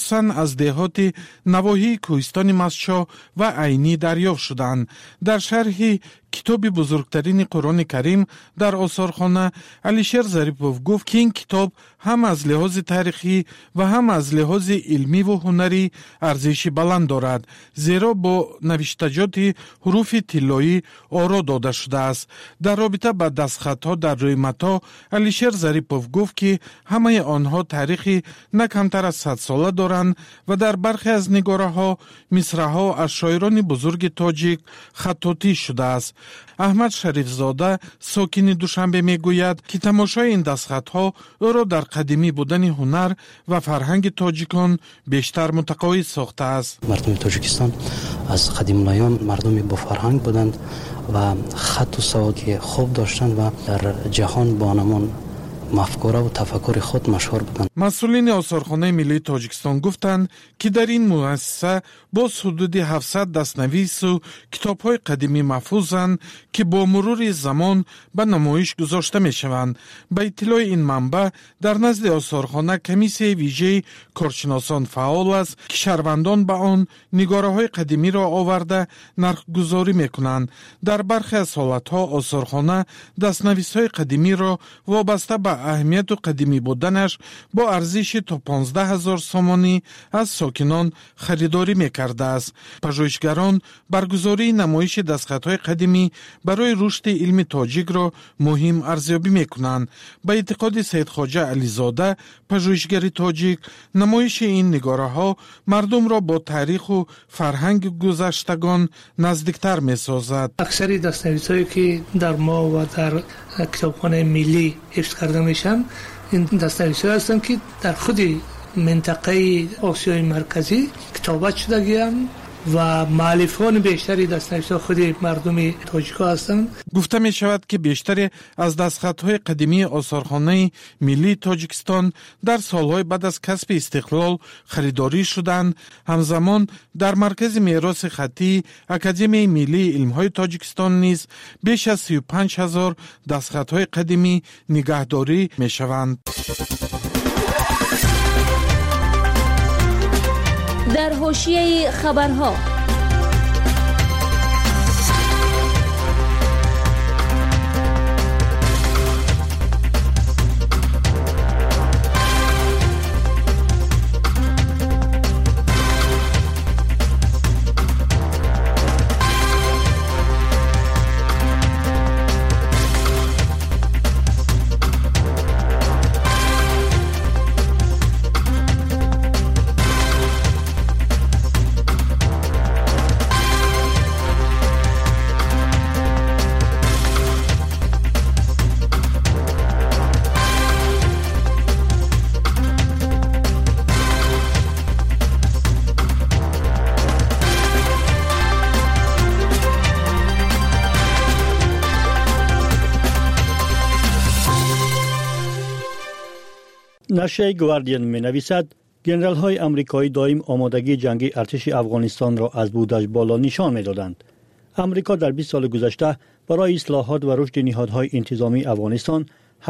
از دهات نواحی کوهستان مسچا و عینی دریافت شدند. در شرح کتاب بزرگترین قرآن کریم در آثارخانه، علیشیر ظریپوف گفت که این کتاب هم از لحاظ تاریخی و هم از لحاظ علمی و هنری ارزش بلند دارد، زیرا با نوشتجات حروف طلایی آرا داده شده است. در رابطه با دستخط‌ها در روی متا، علیشیر ظریفوف گفت که همه آنها تاریخی نه کمتر از 100 ساله دارند و در برخی از نگاره‌ها مصرع‌ها از شاعران بزرگ تاجیک خطاطی شده است. احمد شریفزاده ساکن دوشنبه میگوید که تماشای این دستخط‌ها او را در قدیمی بودن هنر و فرهنگ تاجیکان بیشتر متقاعد ساخته است. مردم تاجیکستان از قدیم الایام مردمی با فرهنگ بودند و خط و سواد خوب داشتند و در جهان با نمان مفکوره و تفکر خود مشهور بودند. مسئولین آثارخانه ملی تاجیکستان گفتند که در این مؤسسه باز حدود 700 دستنویس و کتاب‌های قدیمی محفوظند که با مرور زمان به نمایش گذاشته می‌شوند. به اطلاع این منبع در نزد آثارخانه کمیسیه ویژه کارشناسان فعال است که شهروندان به آن نگاره‌های قدیمی را آورده نرخ‌گذاری می‌کنند. در برخی از حالت‌ها آثارخانه دستنویس‌های قدیمی را وابسته به اهمیت و قدیمی بودنش با ارزش تا 15,000 سامانی از ساکنان خریداری می‌کرده است. پژوهشگران برگزاری نمایش دستخط‌های قدیمی برای رشد علم تاجیک را مهم ارزیابی می‌کنند. به اعتقاد سید خواجه علیزاده پژوهشگر تاجیک، نمایش این نگاره‌ها مردم را با تاریخ و فرهنگ گذشتگان نزدیکتر می‌سازد. اکثر دستنویس‌هایی که در ما و در کتابخانه ملی حفظ کرده میشن این دستنویس‌ها هستن که در خود منطقه آسیای مرکزی کتابت شدگی‌اند و مؤلفان بیشتری دستنویس‌ها خود مردم تاجیک هستند. گفته می شود که بیشتر از دستخط‌های قدیمی آثارخانه ملی تاجیکستان در سالهای بعد از کسب استقلال خریداری شدند. همزمان در مرکز میراث خطی اکادمی ملی علم‌های تاجیکستان نیز بیش از 35,000 دستخط‌های قدیمی نگهداری می شوند. در حاشیه خبرها نشریه گواردین می نویسد جنرال های امریکایی دائم آمادگی جنگی ارتش افغانستان را از بودجه بالا نشان می دادند. امریکا در 20 سال گذشته برای اصلاحات و رشد نهادهای انتظامی افغانستان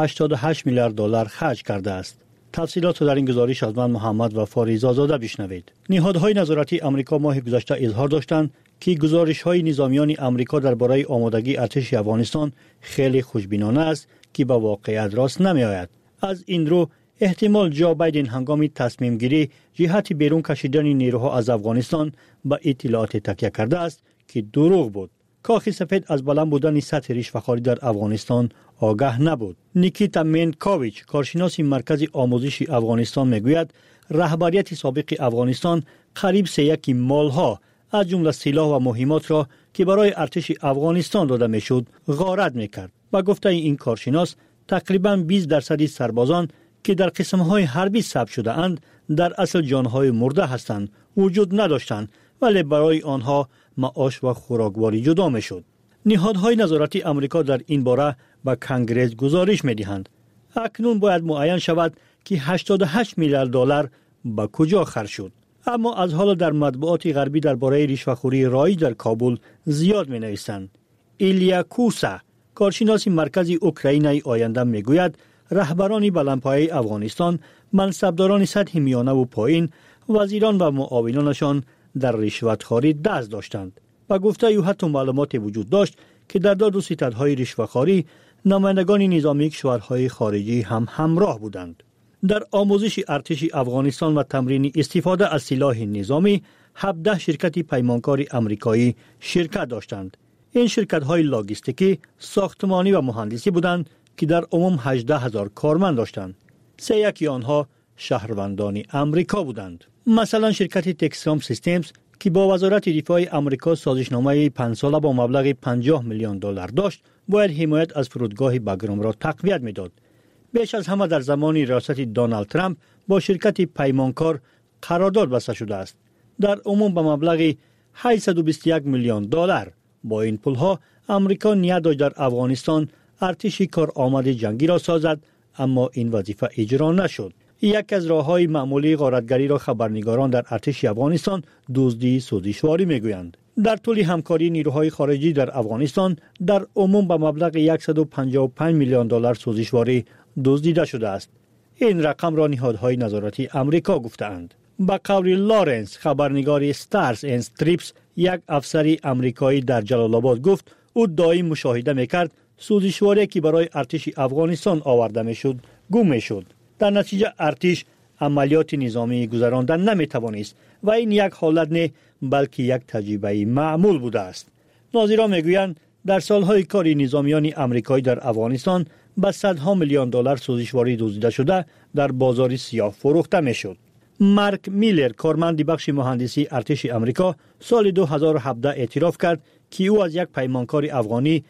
88 میلیارد دلار خرج کرده است. تفصیلات در این گزارش از من محمد و فاریز آزاده بشنوید. نهادهای نظارتی امریکا ماه گذشته اظهار داشتند که گزارش‌های نظامیان امریکا درباره آمادگی ارتش افغانستان خیلی خوشبینانه است که با واقعیت راست نمی‌آید. از این رو احتمال جو بایدن هنگام تصمیم گیری جهت بیرون کشیدن نیروها از افغانستان به اطلاعات تکیه کرده است که دروغ بود. کاخ سفید از بلند بودن سطح رشوه‌خواری در افغانستان آگاه نبود. نیکیتا مینکاویچ، کارشناس مرکز آموزش افغانستان میگوید رهبریت سابق افغانستان قریب 3 مالها از جمله سلاح و مهمات را که برای ارتش افغانستان داده میشد غارت میکرد. با گفته این کارشناس تقریباً 20% سربازان که در قسم‌های حربی ثبت شده اند در اصل جانهای مرده هستند وجود نداشتند ولی برای آنها معاش و خوراکواری جدا میشد. نهادهای نظارتی امریکا در این باره به کنگره گزارش میدهند. اکنون باید معین شود که 88 میلیارد دلار به کجا خرج شد. اما از حال در مطبوعات غربی درباره رشوه‌خوری رایج در کابل زیاد می‌نویسند. ایلیا کوسا، کارشناس مرکز اوکراینای آینده میگوید رهبران بلندپایه افغانستان، منصبداران سطح میانه و پایین، وزیران و معاونانشان در رشوتخواری دست داشتند. و گفته او حتی معلومات وجود داشت که در داد و ستدهای رشوه‌خواری نمایندگان نظامی کشورهای خارجی هم همراه بودند. در آموزش ارتش افغانستان و تمرین استفاده از سلاح نظامی 17 شرکت پیمانکار امریکایی شرکت داشتند. این شرکت‌های لاجستیکی، ساختمانی و مهندسی بودند که در عموم 18,000 کارمند داشتند. 3 آنها شهروندان امریکا بودند. مثلا شرکت تکسام سیستمز که با وزارت دفاع امریکا سازشنامه 5 ساله با مبلغ $50 میلیون داشت، باید حمایت از فرودگاه باگرام را تقویت می‌داد. بیش از همه در زمان ریاست دونالد ترامپ با شرکت پیمانکار قرارداد بسته شده است. در عموم به مبلغ $821 میلیون. با این پولها امریکا نیت داشت در افغانستان ارتشی کارآمد جنگی را سازد، اما این وظیفه اجرا نشد. یک از راه‌های معمولی غارتگری را خبرنگاران در ارتش افغانستان دزدی سوزشواری می‌گویند. در طول همکاری نیروهای خارجی در افغانستان در عموم به مبلغ $155 میلیون سوزشواری دزدیده شده است. این رقم را نهادهای نظارتی امریکا گفتند. با قول لارنس، خبرنگار استارز اند استریپس، یک افسر امریکایی در جلال آباد گفت او دائم مشاهده می‌کرد سوزشواری که برای ارتش افغانستان آورده می‌شد گم می‌شد. در نتیجه ارتش عملیات نظامی گذراندن نمی‌توانست و این یک حالت نه بلکه یک تجربه معمول بوده است. ناظران می‌گویند در سالهای کاری نظامیان امریکایی در افغانستان به $100 میلیون سوزشواری دزدیده شده در بازار سیاه فروخته می‌شد. مارک میلر، کارمند بخش مهندسی ارتش امریکا، سال 2017 اعتراف کرد که او از یک پیمانکار افغانی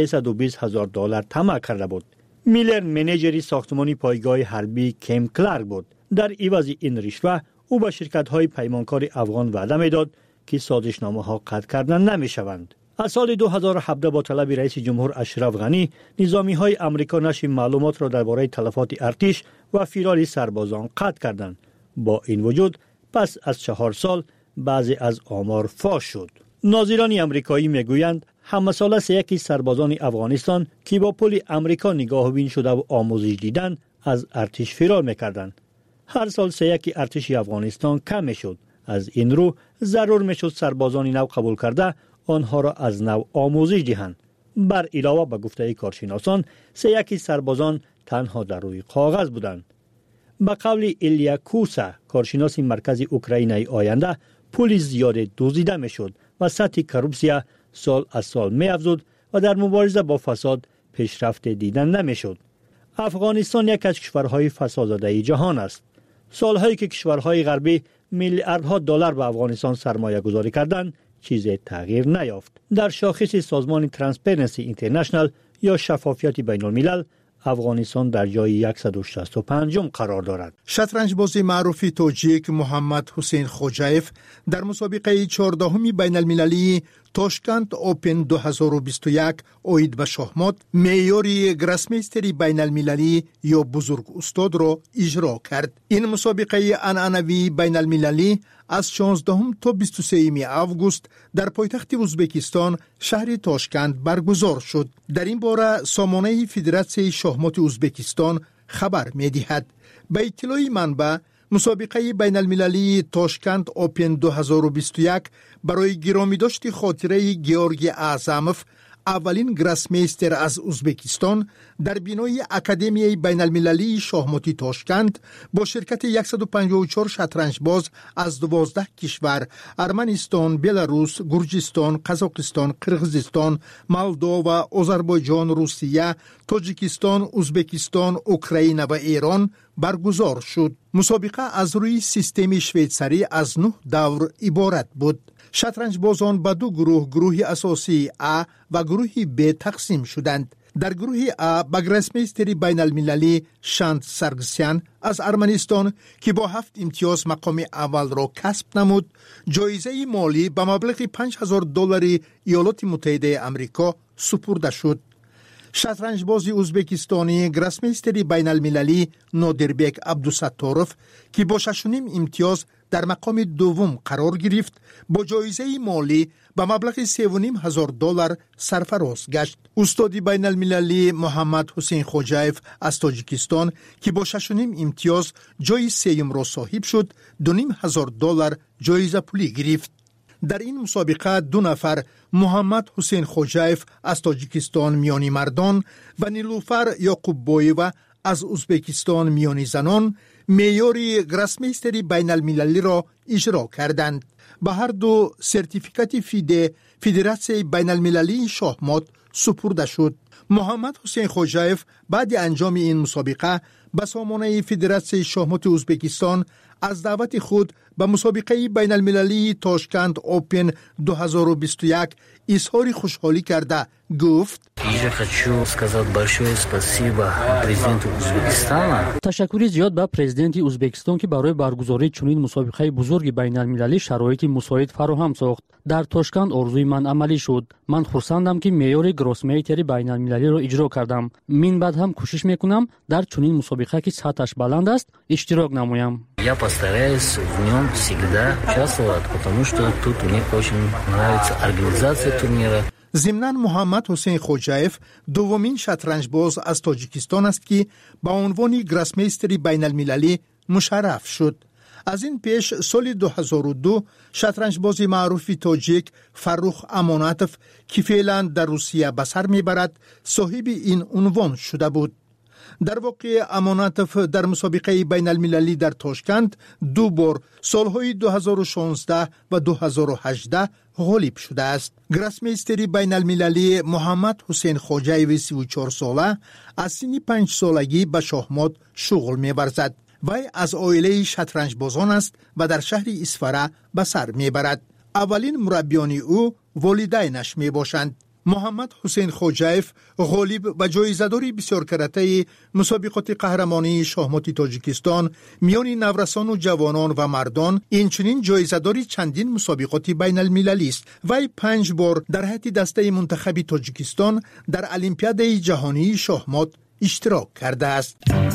$320,000 طمع کرده بود. میلر منیجری ساختمانی پایگاه حربی کیم کلارک بود. در عوض این رشوه او به شرکت‌های پیمانکار افغان وعده می‌داد که سازشنامه‌ها قطع کردن نمی‌شوند. از سال 2017 با طلب رئیس جمهور اشرف غنی، نظامی‌های امریکا نشر معلومات را درباره تلفات ارتش و فرار سربازان قطع کردند. با این وجود پس از 4 سال بعضی از آمار فاش شد. ناظران امریکایی میگویند همه ساله 3 سربازان افغانستان که با پول امریکا نگاهبین شده و آموزش دیدن از ارتش فرار میکردند. هر سال 3 ارتش افغانستان کم میشد. از این رو ضرور میشد سربازان نو قبول کرده آنها را از نو آموزش دهند. بر علاوه به گفته کارشناسان 3 سربازان تنها در روی کاغذ بودند. با قول ایلیا کوسا، کارشناس مرکز اوکراینای آینده، پول زیاد دزدیده میشد و سطح کروپسیا سال از سال می افزود و در مبارزه با فساد پیشرفت دیدن نمیشد. افغانستان یک از کشورهای فسادزده جهان است. سالهایی که کشورهای غربی میلیاردها دلار به افغانستان سرمایه گذاری کردند، چیزی تغییر نیافت. در شاخص سازمان ترانسپرنسی اینترنشنال یا شفافیت بین الملل، افغانستان در جای 165 قرار دارد. شطرنج باز معروف تاجیک محمد حسین خوجایف در مسابقه 14 بین المللی تاشکند اوپن 2021 اوید به شахمات معیاری گراسمیستری بین المللی یا بزرگ استاد را اجرا کرد. این مسابقه عنعنوی بین المللی از 16 تا 23 آگوست در پایتخت ازبکستان شهر تاشکند برگزار شد. در این باره سامانه فدراسیون شахمات ازبکستان خبر می‌دهد. به اطلاع منبع، مسابقه بین المللی تاشکند اوپن 2021 برای گرامی داشت خاطره گیورگی اعظموف، اولین گراسمیستر از ازبکستان، در بینای اکادمی بین المللی شахماتی تاشکند با شرکت 154 شطرنج باز از 12 کشور ارمنستان، بلاروس، گرجستان، قزاقستان، قرغیزستان، مولداوا، آذربایجان، روسیه، تاجیکستان، ازبکستان، اوکراین و ایران برگزار شد. مسابقه از روی سیستم شویتساری از 9 دور عبارت بود. شطرنج بازان به 2 گروه، گروه اساسی A و گروه B تقسیم شدند. در گروه A با گراسمیستری بین المللی شانت سرگسیان از ارمنستان که با 7 امتیاز مقام اول را کسب نمود، جایزه مالی به مبلغ $5,000 ایالات متحده آمریکا سپرده شد. شطرنج بازی ازبکستانی گراسمیستری بین المللی نادربک عبدالستاروف که با 6.5 امتیاز در مقام دوم قرار گرفت، با جایزه مالی به مبلغ $3,500 سرفراز گشت. استاد بین المللی محمد حسین خوجایف از تاجیکستان که با 6.5 امتیاز جای سوم را صاحب شد، $2,500 جایزه پولی گرفت. در این مسابقه 2 نفر، محمد حسین خوجایف از تاجیکستان میانی مردان و نیلوفر یعقوب بایوا از ازبکستان میانی زنان معیار گراسمیستر بین المللی را اجرا کردند. به هر دو سرتیفیکات فیده فدراسیون بین المللی شاهمات سپرده شد. محمد حسین خوجایف بعد انجام این مسابقه به سامانه فدراسیون شاهمات ازبکستان از دعوت خود به مسابقه بین المللی تاشکند اوپن 2021 اظهار خوشحالی کرده گفت: تشکر زیاد به پرزیدنت ازبکستان که برای برگزاری چنین مسابقه بزرگ بین المللی شرایط مساعد فراهم ساخت. در تاشکند آرزوی من عملی شد. من خرسندم که معیار گراسمیتر بین المللی را اجرا کردم. من بعد هم کوشش میکنم در چنین مسابقه که سطحش بلند است اشتراک نمایم. Я постараюсь в нем всегда участвовать, потому что тут мне очень нравится организация турнира. ضمناً محمد حسین خوجایف دومین شطرنجباز از تاجیکستان است که با عنوان گراسمیستر بین المللی مشرف شد. از این پیش سال 2002 شطرنجباز معروف تاجیک فرخ اماناتف که فعلا در روسیه به سر میبرد صاحب این عنوان شده بود. در واقع اماناتف در مسابقه بین المللی در تاشکند 2 بار سالهای 2016 و 2018 غالب شده است. گراسمیستر بین المللی محمد حسین خوجایف 34 ساله از سن 5 سالگی به شاهمات شغل می‌ورزد. وی از عائله شطرنجبازان است و در شهر اصفهان به سر میبرد. اولین مربیان او والدینش میباشند. محمد حسین خوجایف غالب و جایزه‌دار بسیار کرده مسابقات قهرمانی شاهمات تاجیکستان میان نورسان و جوانان و مردان، اینچنین جایزه‌دار چندین مسابقات بین المللی است. وی 5 بار در هیئت دسته منتخب تاجیکستان در المپیاد جهانی شاهمات اشتراک کرده است.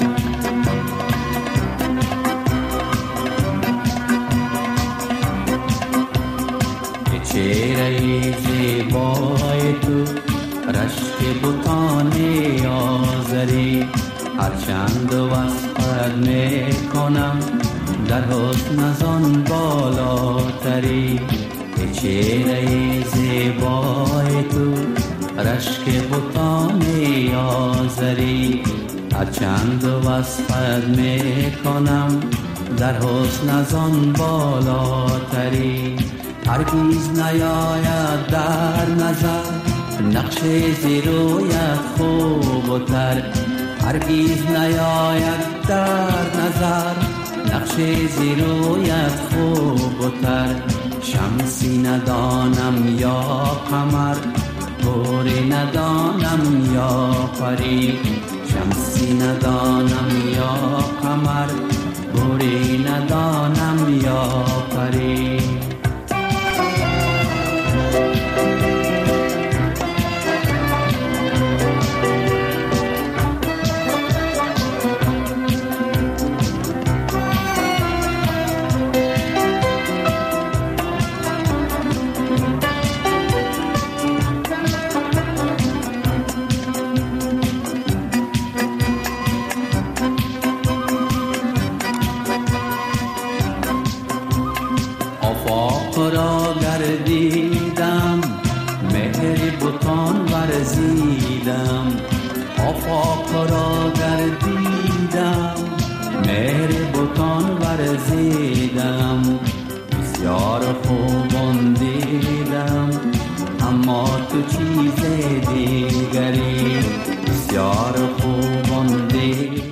چهره زیبای تو رشک بوتان آذری هرچند وصفت میکنم در حسن ازان بالاتری. چهره زیبای تو رشک بوتان آذری هرچند وصفت میکنم در حسن ازان بالاتری. هرگیز نیاید در نظر نقش زیرویت خوب و تر. هرگیز نیاید در نظر نقش زیرویت خوب و تر. شمسی ندانم یا قمر گوری ندانم یا پری. شمسی ندانم یا قمر گوری ندانم یا پری. آفاق را گردیدم مهر بتان ورزیدم بسیار خوبان دیدم اما تو چیز دیگری بسیار خوبان دیدم.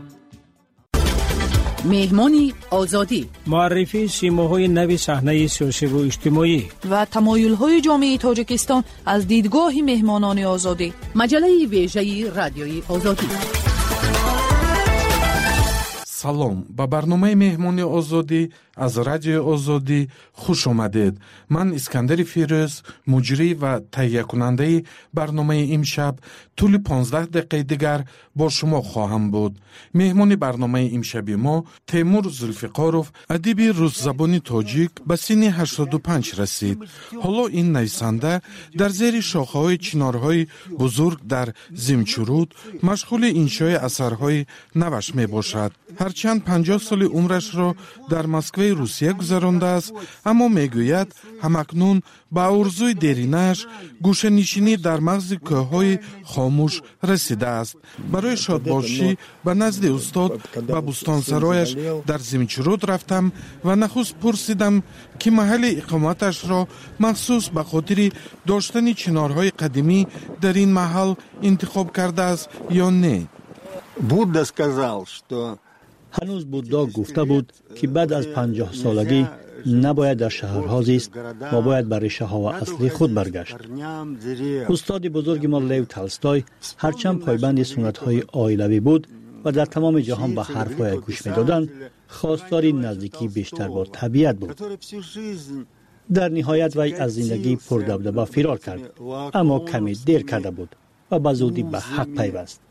مهمانی آزادی، معرفی سیماهای نوی صحنه سیاسی و اجتماعی و تمایل‌های جامعه تاجیکستان از دیدگاه مهمانان آزادی. مجله ویژه رادیوی آزادی. салом ба барномаи меҳмони озодӣ аз радиои озодӣ хуш омадед. ман искандари фирӯз муҷрӣ ва таҳиякунандаи барномаи имшаб тӯли 15 дақиқаи дигар бо шумо хоҳам буд. меҳмони барномаи имшаби мо Теймур Зулфиқоров, адиби рӯззабони тоҷик, ба синни 85 расид. ҳоло ин нависанда дар зери шохаҳои чинорҳои бузург дар Зимчуруд машғули иншои асарҳои наваш мебошад. ҳарчанд 50 соли умрашро дар Москваи کشور روسیه گذرانده است، اما میگوید همکنون با ارزوی دیرینش گوشه‌نشینی در مغز کوههای خاموش رسیده است. برای شادباشی به نزد استاد و بستانسرایش در زمچرود رفتم و نخست پرسیدم که محل اقامتش را مخصوص به خاطر داشتن چنارهای قدیمی در این محل انتخاب کرده است یا نه. بودا сказал, что هنوز بودا گفته بود که بعد از 50 سالگی نباید در شهرها زیست و باید به ریشه ها و اصلی خود برگشت. استاد بزرگ ما لیو تالستوی هرچند پایبند سنت های عائلوی بود و در تمام جهان به حرفهای گوش می‌دادند، خواستار نزدیکی بیشتر با طبیعت بود. در نهایت وی از زندگی پردبدبه فرار کرد، اما کمی دیر کرده بود و به زودی به حق پیوست.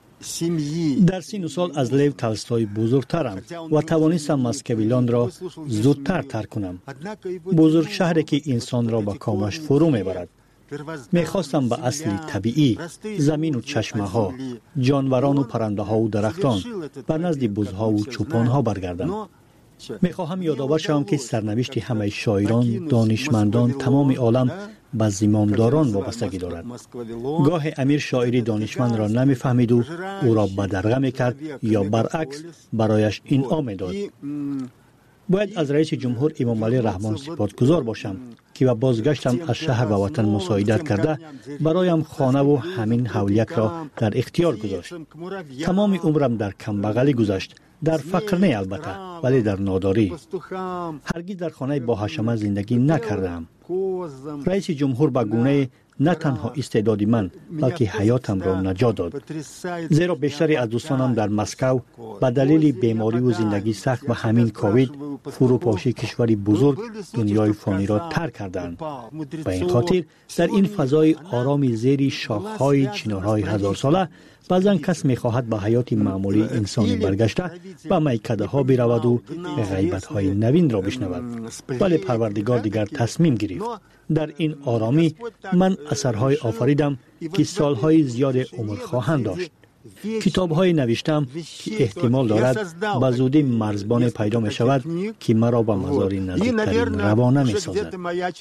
در 30 سال از لیو تالستوی بزرگترم و توانستم مسکویلان را زودتر ترک کنم. بزرگ شهری که انسان را به کامش فرو میبرد. میخواستم به اصل طبیعی، زمین و چشمه ها، جانوران و پرنده ها و درختان، به نزد بزها و چوپان ها برگردم. میخواهم یادآور شوم که سرنوشت همه شاعران، دانشمندان، تمام عالم به زمامداران وابستگی دارد. گاه امیر شاعری دانشمند را نمیفهمید و او را بدرقه میکرد یا برعکس برایش انعام میداد. باید از رئیس جمهور امام علی رحمان سپاسگزار باشم که به بازگشتم از شهر و وطن مساعدت کرده برایم خانه و همین حولیک را در اختیار گذاشت. تمام عمرم در کمبغلی گذشت، در فقر نه البته، ولی در ناداری. هرگز در خانه با حشمه زندگی نکردم. رئیس جمهور به گونه نه تنها استعداد من بلکه حیاتم را نجات داد، زیرا بیشتری از دوستانم در مسکو به دلیل بیماری و زندگی سخت و همین کووید فروپاشی کشوری بزرگ دنیای فانی را ترک کردند. به این خاطر در این فضای آرامی زیر شاخهای چنارهای 1000 ساله بعضن کس می‌خواهد به حیات معمولی انسانی برگشته به میکده ها برود و غیبت های نوین را بشنود. ولی پروردگار دیگر تصمیم گرفت. در این آرامی من اثرهای آفریدم که سالهای زیاد عمر خواهند داشت. کتاب‌های نوشتم که احتمال دارد به زودی مرزبان پیدا می شود که مرا به مزار نزدیکترین روانه می سازد.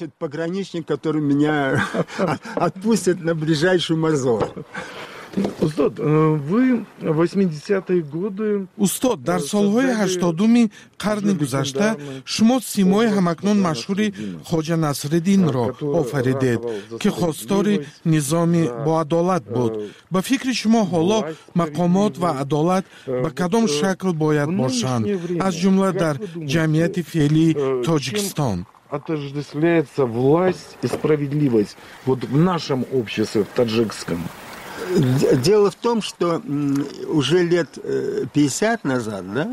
استاد، در سالهای 80 قرن گذشته شما سیمای همکنون مشهور خواجه نصرالدین را آفریدید که خواستار نظام با عدالت بود. به فکر شما حالا مقامات و عدالت به کدام شکل باید باشند، از جمله در جمعیت فعلی تاجیکستان؟ Отождествляется власть и справедливость вот в нашем обществе, в таджикском. Дело в том, что уже лет 50 назад, да?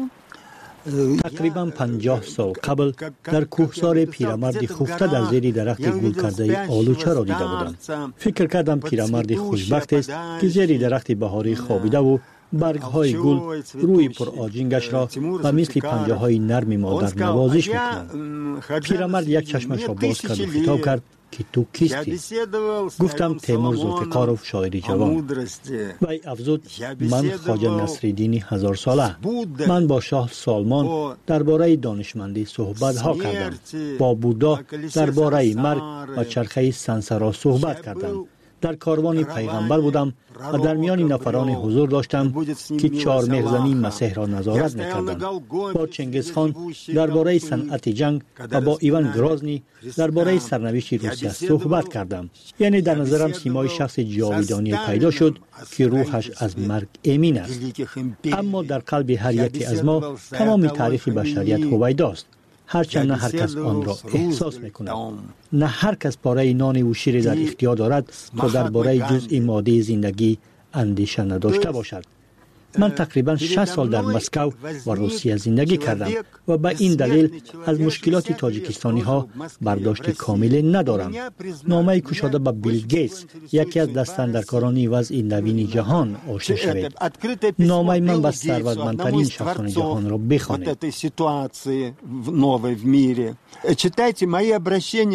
تقریبا 50 سال قبل در کوهسار پیرمردی خفته در زیر درخت گل کرده آلوچه را دیده بودم. فکر کردم پیرمردی خوشبخت است که زیر درخت بهاری خوابیده و برگ های گل روی پر آجینگش را و مثل پنجه های نرم مادر نوازش میکنند. پیرمرد یک چشمش را باز کرد و خطاب کرد که تو کیستی؟ گفتم تیمور ذوالفقارов، شاعر جوان. وی افزود من خواجه نصرالدین 1000 ساله. من با شاه سالمان درباره دانشمندی صحبت ها کردم. با بودا درباره مرگ و چرخه سنسرا صحبت کردم. در کاروان پیغمبر بودم و در میان نفران حضور داشتم که 4 مهزنی مسیح را نظارت میکردند. با چنگیزخان درباره صنعت جنگ و با ایوان گرازنی درباره سرنوشت روسیه صحبت کردم. یعنی در نظرم سیمای شخص جاویدانی پیدا شد که روحش از مرگ امین است. اما در قلب هر یکی از ما تمام تاریخ بشریت هویداست. هرچند نه هر کس آن را احساس میکند. نه هر کس پاره نان و شیر در اختیار دارد تا درباره جزء ماده زندگی اندیشه نداشته باشد. من تقریبا 6 سال در مسکو و روسیه زندگی کردم و به این دلیل از مشکلات تاجیکستانی ها برداشت کامل ندارم. نامه کشاده به بیل گیتس، یکی از دستاندرکاران وضع نوین جهان، آشنا شوید. نامه من به ثروتمندترین شخصان جهان را بخوانید. Читайте мои обращения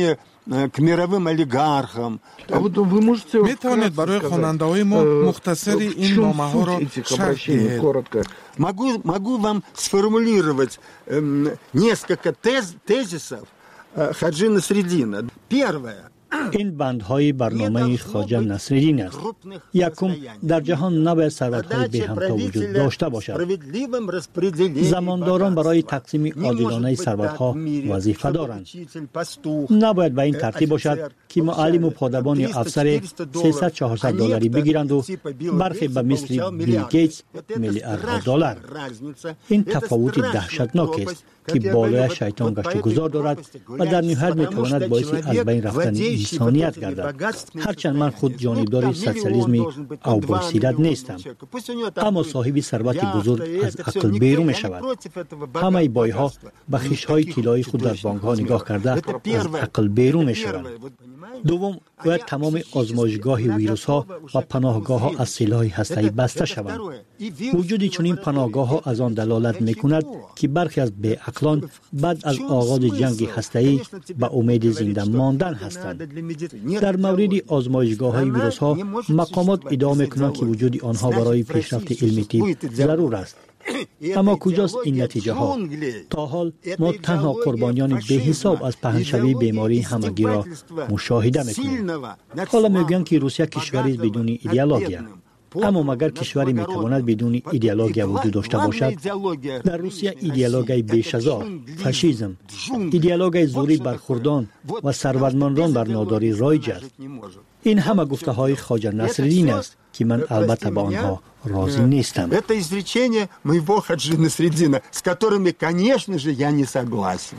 к мировым олигархам. میتوانید برای خواننده‌های ما مختصری این نامه‌ها را شرح دهید؟ Могу вам сформулировать несколько тезисов Хаджи Насреддина. Первое. این بندهای برنامه خواجه نصرالدین است. یکم، در جهان نباید ثروت‌های بی همتا وجود داشته باشد. زمانداران برای تقسیم عادلانه ثروت‌ها وظیفه دارند. نباید به این ترتیب باشد که معلم و پادبان یا افسر 300-400 دلاری بگیرند و برخی به مثل بیل گیتس میلیاردها دلار. این تفاوت دهشتناک است که بالای شیطان گشت گذار دارد و در نهایت میتواند باعث از بین رفتن انسانیت گردد. هرچند من خود جانبدار سوسیالیسم او باسیرت نیستم، اما صاحب ثروت بزرگ از عقل بیرون می شود. همه بایها به خیش‌های طلایی خود در بانک‌ها نگاه کرده از عقل بیرون می شوند. دوم، باید تمام آزمایشگاه ویروس‌ها و پناهگاه‌ها از سلاح هسته‌ای بسته شوند. وجود چنین پناهگاه‌ها از آن دلالت می‌کند که برخی از بی‌عقلان بعد از آغاز جنگ هسته‌ای به امید زنده ماندن هستند. در مورد آزمایشگاه‌های ویروس‌ها مقامات ادعا می‌کنند که وجود آنها برای پیشرفت علمی طب ضرور است. اما کجاست این نتیجه ها؟ تا حال ما تنها قربانیان به حساب از پهنشوی بیماری همگی را مشاهده میکنیم. حالا میگویند که روسیه کشوری بدون ایدئولوژی، اما مگر کشوری میتواند بدون ایدئولوژی وجود داشته باشد؟ در روسیه ایدئولوژی بیشزار، فاشیسم، ایدئولوژی زوری برخوردان و ثروتمندان بر ناداری رایج است. این همه گفته های خواجه نصرالدین است که من البته با آنها راضی نیستم. Это изречение моего Хаджи Насреддина, с которыми, конечно же, я не согласен.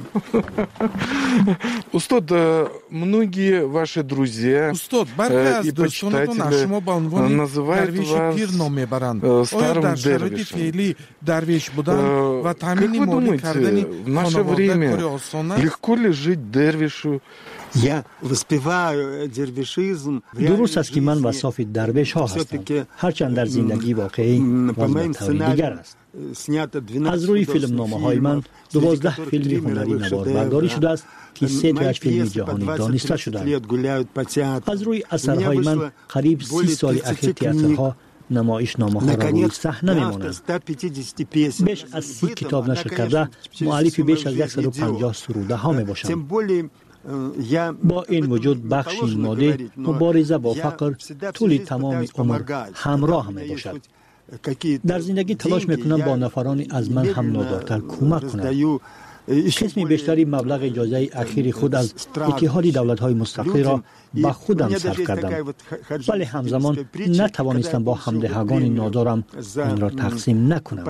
Устод, многие ваши друзья и почитатели называют вас старым дервишем. Как вы думаете, в наше время легко ли жить дервишу? Я воспеваю дервишизм. درست است که من وصاف درویش ها هستم، هرچند در زندگی واقعی وضع دیگر است. از روی فیلم نامه های من 12 فیلم هنری نواربرداری شده است که 3 فیلم جهانی دانسته شدند. از روی اثرهای من قریب 30 سال اخیر تئاترها نمایش نامه ها را روی صحنه میمانند. بیش از 30 کتاب نشر کرده، مؤلف بیش از 150 سروده ها می باشند. با این وجود بخشی ماده مبارزه با فقر طول تمام عمر همراه می باشد. در زندگی تلاش میکنم با نفرانی از من هم نادارتر کمک کنم. قسم بیشتری مبلغ اجازه اخیر خود از اتحاد دولت‌های مستقل را به خودم صرف کردم، ولی همزمان نتوانستم با همدهگان نادارم این را تقسیم نکنم.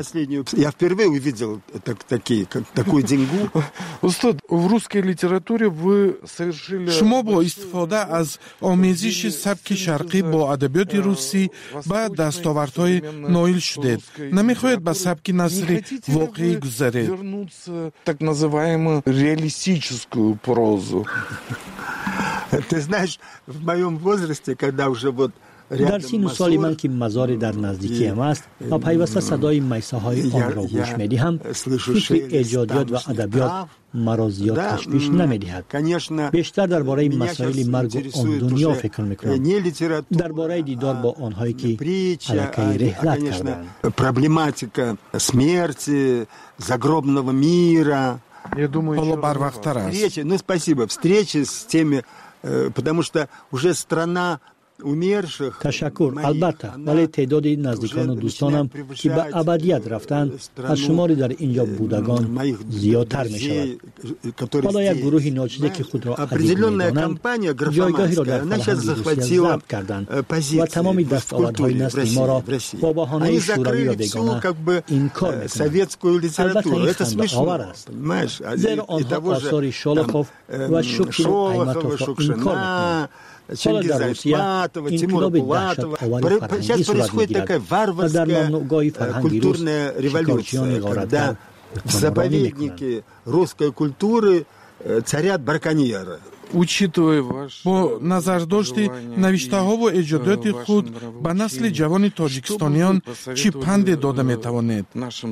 استاد، в русской литературе вы совершили شما با استفاده از آمیزش سبک شرقی با ادبیات روسی به دستاوردهای نائل شدید. نمیخواهید به سبک نثری واقعی گذارید؟ так называемую реалистическую прозу. Ты знаешь, в моем возрасте, когда уже вот در سین و سال من که مزار در نزدیکی هم است و پیوسته صدای میسه های آن را گوش می دهم، فکر ایجادیات و ادبیات مرا زیاد تشویش نمی دهد. بیشتر درباره مسائل مرگ و آن دنیا فکر می کنم، درباره دیدار با آنهایی که علاقه رحلت کردند. Проблематика смерти, загробного мира. حالا بر وقت‌تر است. Ну, спасибо. Встречи с теми, потому что уже страна تشکر. البته، ولی تعداد نزدیکان و دوستانم که به ابدیت رفتند از شماری در اینجا بودگان زیادتر می شود. حالا یک گروه ناچیزه که خود را عزیز می دانند جایگاهی را در فرهنگ روسیه ضبط کردند و تمام دستاوردهای نسل ما را با بهانه شوروی و بیگانه انکار می کنند. البته این خنده آور است، زیرا آنها آثار شولوکوف و شوکین و ایماتوف را انکار می کنند. حالا در روسیه انقلاب دهشت آوری فرهنگی صورت میگیرد و در نامنوعگاه فرهنگی روس شکارچیان غارتگر в заповеднике русской культуры царят браконьеры. با نظرداشت نوشته‌ها و ایجادات خود به نسل جوان تاجیکستانیان چی پند داده می‌توانید؟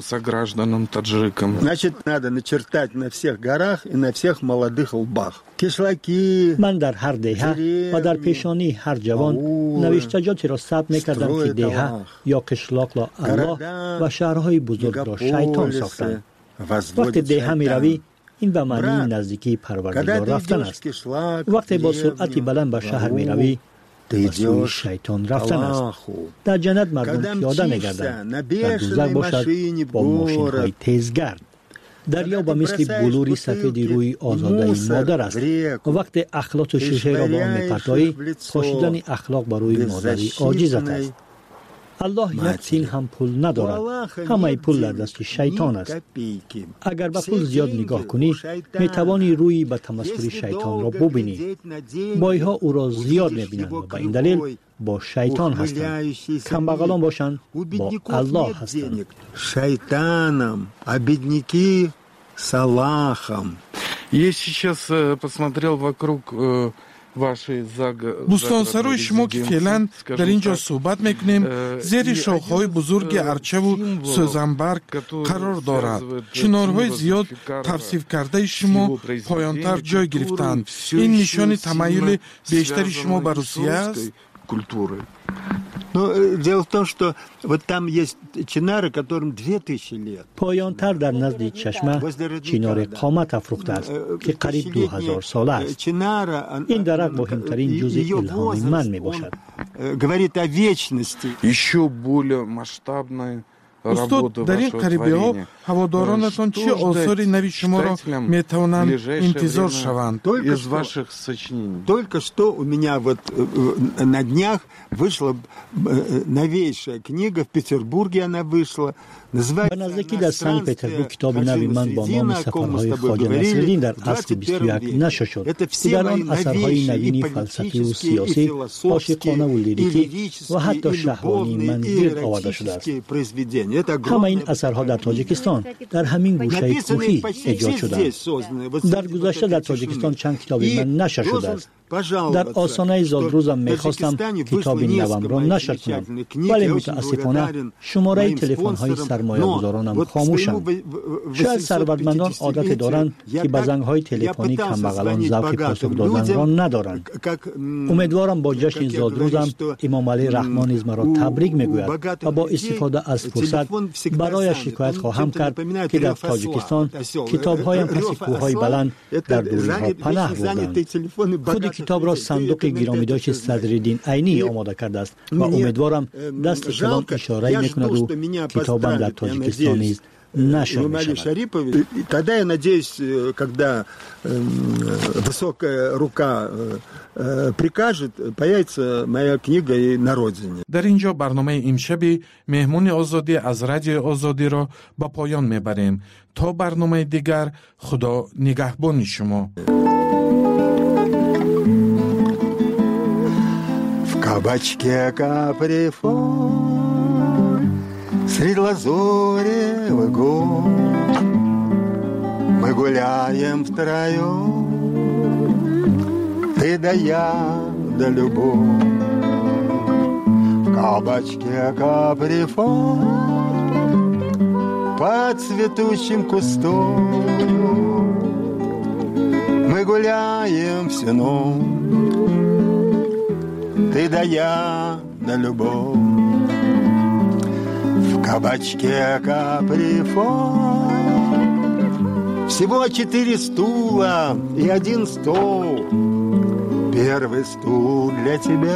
Значит, надо начертать на всех горах и на всех молодых лбах. Кишлаки. من در هر دهه و در پیشانی هر جوان نوشتجاتی را ثبت می‌کردم که دهه یا قشلاق را الله و شهرهای بزرگ را شیطان ساختند. وقتی دهه می‌روی این به معنی نزدیکی پروردگار رفتن است. وقتی با سرعتی بلند به شهر می‌روی به سوی شیطان رفتن است. در جنت مردم پیاده می‌گردند. در دوزخ باشد با ماشین‌های تیزگرد. دریا به مثل بلوری سفید روی آزاده مادر است. و وقتی اخلاق شیشه را با آن می‌پرتایی، پاشیدن اخلاق بر روی مادری عاجزت است. الله یک تین هم پول ندارد. همه پول در دست شیطان است. اگر به پول زیاد نگاه کنی میتوانی روی به تمسخر شیطان را ببینی. بایها او را زیاد میبینند و به این دلیل با شیطان هستند. کمبغلان باشند با الله هستند. Шайтаном, а бедняки с Аллахом. Я сейчас посмотрел вокруг بوستانسرای شما که فعلا در اینجا صحبت میکنیم زیر شاخهای بزرگ ارچه و سوزنبرگ قرار دارد. چنارهای زیاد توصیف کرده شما پایانتر جای گرفتند. این نشان تمایل بیشتر شما به روسیه است؟ Дело в том, что вот там есть чинары, которым 2000 лет. پایانتر در نزد چشمه چینار قامت افروخته است که قریب 2000 سال است. این درخت مهمترین جزء الهام من می باشد. Говорит о вечности. Еще более масштабное استاد در این قریبی ها هوادارانتان چه آثار نوی شما را می توانند انتظار شوند؟ Только что у меня вот на днях вышла новейшая книга, в Петербурге она вышла. به نزدیکی در سن پترزبورگ کتاب نوی من با نام سفرهای خواجه نصرالدین در عصر 21 نشر شد که در آن اثرهای نوین فلسفی و سیاسی، عاشقانه و لیریکی و حتی شهوانی من گرد آورده شده است. همه این اثرها در تاجیکستان در همین گوشه کوهی ایجاد شدند. در گذشته در تاجیکستان چند کتاب من نشر شده است. در آستانه زادروزم میخواستم کتاب نوم را نشر کنم، ولی متاسفانه شماره تلفن های سرمایه گذارانم خاموشند. شاید ثروتمندان عادت دارند که به زنگ های تلفنی کمبغلان ذوق پاسخ دادن را ندارند. امیدوارم با جشن زادروزم امام علی رحمان نیز مرا تبریک میگوید و با استفاده از فرصت برای شکایت خواهم کرد که در تاجیکستان کتاب هایم پس کوههای بلند در دوری ها پناه بردند. خود کتاب را صندوق گرامیداشت صدرالدین عینی آماده کرده است و امیدوارم دست کلام اشاره میکند و کتابم در تاجیکستان نیز نشر میشود. Тогда я надеюсь, когда высокая рука прикажет, появится моя книга и на родине. در اینجا برنامه امشبی مهمون آزادی از رادیو آزادی را به پایان میبریم. تا برنامه دیگر خدا نگهبان شما. В кабачке каприфон средь лазоревых гор мы гуляем втроем, ты да я да любовь. В кабачке каприфон под цветущим кустом мы гуляем всю ночь, ты да я да любовь. В кабачке каприфон всего 4 стула и 1 стол. Первый стул для тебя,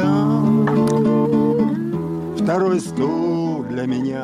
второй стул для меня.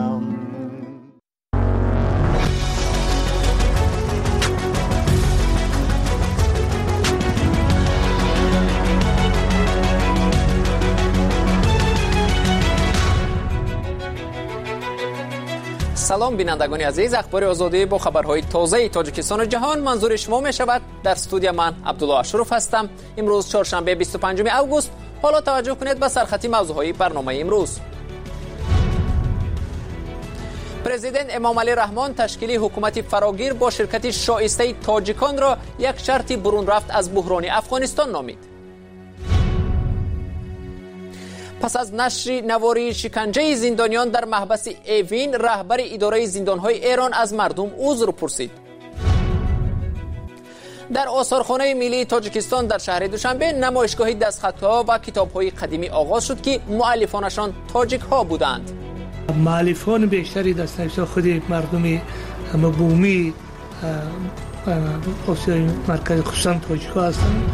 سلام بینندگان عزیز، اخبار آزادی با خبرهای تازه تاجیکستان و جهان منظور شما می شود. در استودیو من عبدالله اشرف هستم. امروز چهارشنبه 25 اوگوست. حالا توجه کنید به سرخط موضوعهای برنامه امروز. پرزیدنت امام علی رحمان تشکیل حکومت فراگیر با شرکت شایسته تاجیکان را یک شرط برون رفت از بحران افغانستان نامید. پس از نشر نواری شکنجه زندانیان در محبس اوین، رهبر اداره زندانهای ایران از مردم عذر پرسید. در آثارخانه ملی تاجیکستان در شهر دوشنبه نمایشگاهی دستخطها و کتاب‌های قدیمی آغاز شد که مؤلفانشان تاجیک‌ها بودند. مؤلفان بیشتری دستنویسان خود مردم بومی آسیای مرکزی خصوصا تاجیک‌ها هستند.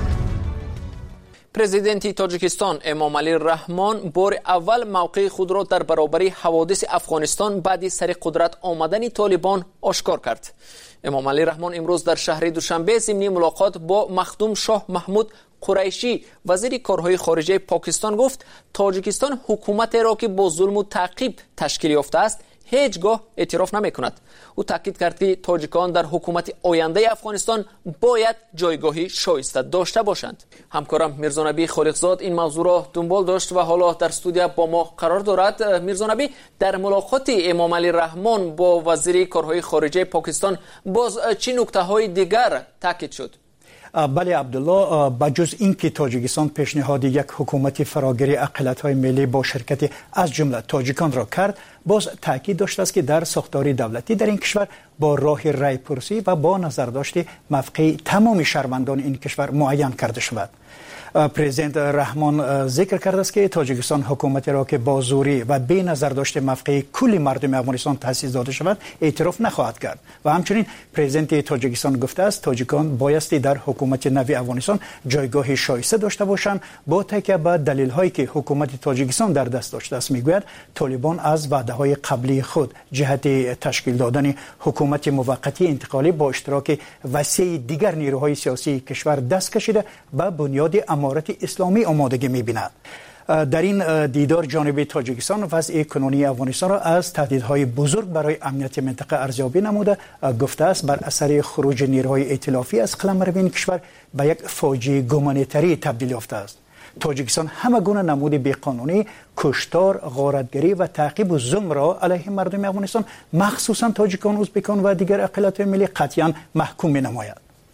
پرزیدنت تاجیکستان امام علی رحمان بار اول موقع خود را در برابر حوادث افغانستان بعد سر قدرت آمدن طالبان آشکار کرد. امام علی رحمان امروز در شهر دوشنبه ضمن ملاقات با مخدوم شاه محمود قریشی وزیر کارهای خارجه پاکستان گفت تاجیکستان حکومت را که با ظلم و تعقیب تشکیل یافته است هیچگاه اعتراف نمی کند. او تاکید کرد که تاجیکان در حکومت آینده افغانستان باید جایگاهی شایسته داشته باشند. همکارم میرزانبی خالقزاد این موضوع را دنبال داشت و حالا در استودیو با ما قرار دارد. میرزانبی، در ملاقات امام علی رحمان با وزیر کارهای خارجه پاکستان باز چه نکته‌های دیگر تاکید شد؟ بله عبدالله، بجز اینکه تاجیکستان پیشنهاد یک حکومت فراگیری اقلیت‌های ملی با شرکت از جمله تاجیکان را کرد، باز تاکید داشته است که در ساختار دولتی در این کشور با راه رای پرسی و با نظرداشت موقع تمام شهروندان این کشور معین کرده شود. پرزیدنت رحمان ذکر کرده است که تاجیکستان حکومتی را که با زوری و بی نظر داشته موقع کل مردم افغانستان تأسیس داده شود اعتراف نخواهد کرد و همچنین پرزیدنت تاجیکستان گفته است تاجیکان بایستی در حکومت نوی افغانستان جایگاه شایسته داشته باشند. با تکیه به دلیل هایی که حکومت تاجیکستان در دست داشته است میگوید طالبان از وعده های قبلی خود جهت تشکیل دادن حکومت موقتی انتقالی با اشتراک وسیع دیگر نیروهای سیاسی کشور دست کشیده به بنیاد امارت اسلامی آمادگی می‌بیند. در این دیدار جانب تاجیکستان وضع کنونی افغانستان را از تهدیدهای بزرگ برای امنیت منطقه ارزیابی نموده گفته است بر اثر خروج نیروهای ائتلافی از قلمرو این کشور به یک فاجعه گمانی‌تری تبدیل یافته است. تاجیکستان همه گونه نمود بیقانونی، کشتار، غارتگری و تعقیب و ظلم را علیه مردم افغانستان مخصوصا تاجیکان، ازبکان و دیگر اقلیت‌های ملی قطعاً محکوم می‌نماید.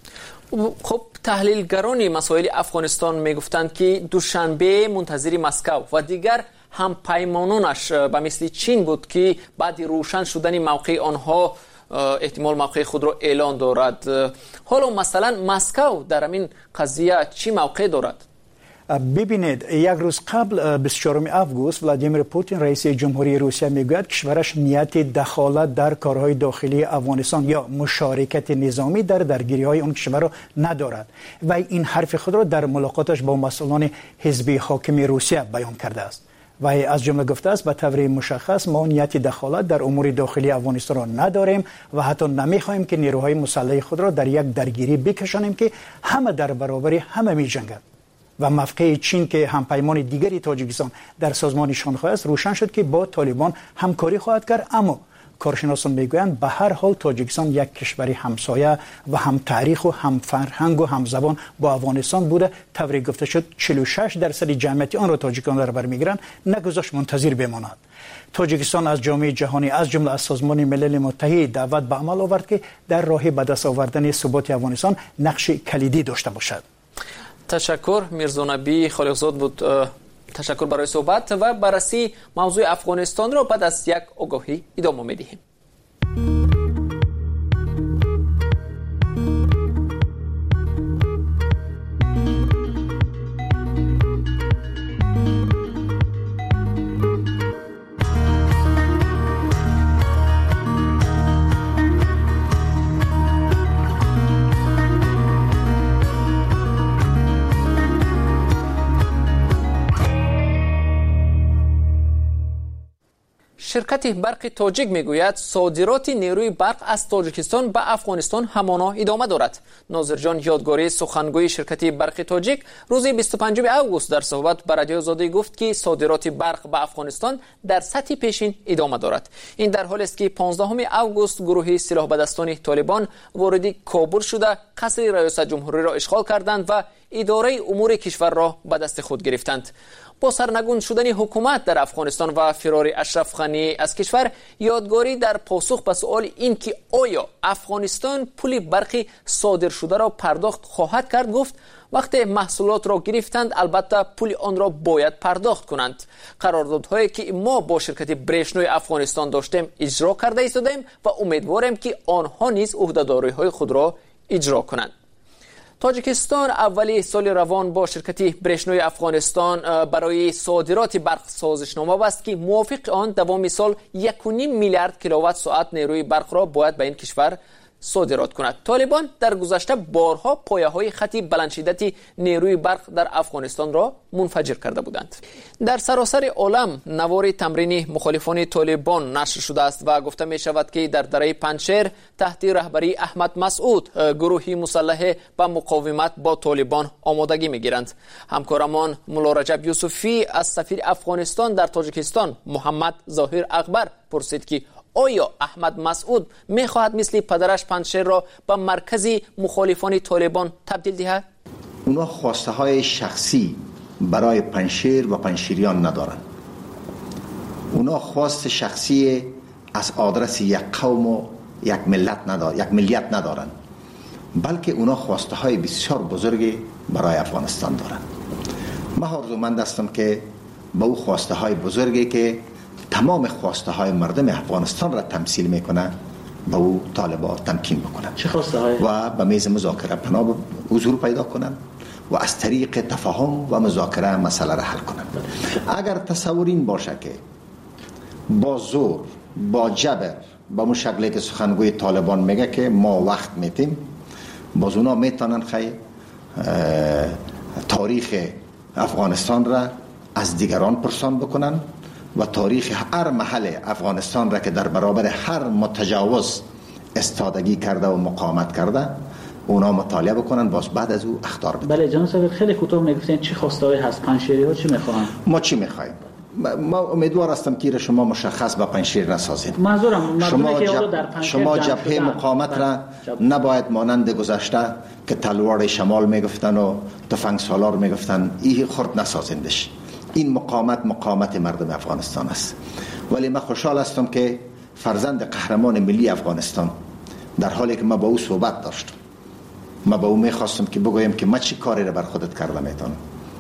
خب تحلیلگران مسائل افغانستان میگفتند که دوشنبه منتظر مسکو و دیگر هم پیمانونش به مثل چین بود که بعد روشن شدن موقع آنها احتمال موقع خود را اعلان دارد. حالا مثلا مسکو در این قضیه چی موقع دارد؟ ببینید، یک روز قبل 24 آگوست ولادیمیر پوتین رئیس جمهوری روسیه میگوید کشورش نیت دخالت در کارهای داخلی افغانستان یا مشارکت نظامی در درگیری‌های آن کشور را ندارد و این حرف خود را در ملاقاتش با مسئولان حزب حاکم روسیه بیان کرده است. و از جمله گفته است به طور مشخص ما نیت دخالت در امور داخلی افغانستان را نداریم و حتی نمی‌خواهیم که نیروهای مسلح خود را در یک درگیری بکشانیم که همه در برابر همه می‌جنگند. و موقع چین که همپیمان دیگری تاجیکستان در سازمان شانگهای است روشن شد که با طالبان همکاری خواهد کرد، اما کارشناسان میگویند به هر حال تاجیکستان یک کشور همسایه و هم تاریخ و هم فرهنگ و هم زبان با افغانستان بوده. طوری گفته شد 46% جمعیت آن را تاجیکان در بر میگیرند، نگذاشت منتظر بماند. تاجیکستان از جامعه جهانی از جمله از سازمان ملل متحد دعوت به عمل آورد که در راه به دست آوردن ثبات افغانستان نقش کلیدی داشته باشد. تشکر. میرزانبی خالقزاد بود. تشکر برای صحبت و بررسی موضوع افغانستان را بعد از یک آگاهی ادامه می‌دهیم. شرکت برق تاجیک میگوید صادرات نیروی برق از تاجیکستان به افغانستان همانا ادامه دارد. ناظر جان یادگاری سخنگوی شرکت برق تاجیک روز 25 آگوست در صحبت با رادیو آزادی گفت که صادرات برق به افغانستان در سطح پیشین ادامه دارد. این در حالی است که 15 آگوست گروه سلاح به دستان طالبان وارد کابل شده قصر ریاست جمهوری را اشغال کردند و اداره امور کشور را به دست خود گرفتند. با سرنگون شدن حکومت در افغانستان و فرار اشرف غنی از کشور، یادگاری در پاسخ به سؤال این که آیا افغانستان پول برق صادر شده را پرداخت خواهد کرد گفت وقتی محصولات را گرفتند البته پول آن را باید پرداخت کنند. قراردادهایی که ما با شرکت برشنوی افغانستان داشتیم اجرا کرده ایستادیم و امیدواریم که آنها نیز عهده‌داری‌های خود را اجرا کنند. تاجیکستان اولی سال روان با شرکت برشنوی افغانستان برای صادرات برق سازشنامه بست که موافق آن دوام سال 1.5 میلیارد کیلووات ساعت نیروی برق را باید به این کشور صادرات کند. طالبان در گذشته بارها پایه‌های خط بلندشدت نیروی برق در افغانستان را منفجر کرده بودند. در سراسر عالم نوار تمرین مخالفان طالبان نشر شده است و گفته می شود که در دره پنجشیر تحت رهبری احمد مسعود گروهی مسلح به مقاومت با طالبان آمادگی می گیرند. همکارمان مولا رجب یوسفی از سفیر افغانستان در تاجیکستان محمد ظاهر اکبر پرسید که آیا احمد مسعود می خواهد مثل پدرش پنجشیر را به مرکز مخالفان طالبان تبدیل دهد؟ اونا خواسته های شخصی برای پنجشیر و پنجشیریان ندارن. اونا خواست شخصی از آدرس یک قوم و یک ملیت ندارن، بلکه اونا خواسته های بسیار بزرگی برای افغانستان دارن. من آرزومند هستم که با او خواسته های بزرگی که تمام خواسته های مردم افغانستان را تمثیل میکنه با او طالبان تمکین بکنن. چه خواسته های؟ و به میز مذاکره پناه حضور پیدا کنن و از طریق تفاهم و مذاکره مسئله را حل کنن. اگر تصور این باشه که با زور، با جبر، با اون شکلی که سخنگوی طالبان میگه که ما وقت میتیم، باز اونا میتونن خیلی تاریخ افغانستان را از دیگران پرسان بکنن و تاریخ هر محل افغانستان را که در برابر هر متجاوز استادگی کرده و مقاومت کرده اونا مطالعه بکنن، باز بعد از او اخطار بدن. بله جناب صاحب، خیلی کوتاه میگفتین چی خواسته هست؟ پنجشیری ها چی میخوان؟ ما چی میخوایم؟ ما امیدوار هستم که شما مشخص به پنجشیر نسازید. منظورم شما جبهه مقاومت را نباید مانند گذشته که تلوار شمال میگفتن و تفنگ سالار میگفتن این خرد نسازیندش. این مقاومت مردم افغانستان است. ولی من خوشحال هستم که فرزند قهرمان ملی افغانستان در حالی که ما با او صحبت داشتم، ما با او میخواستم که بگویم که ما چی کاری را بر خودت کرده میتونم.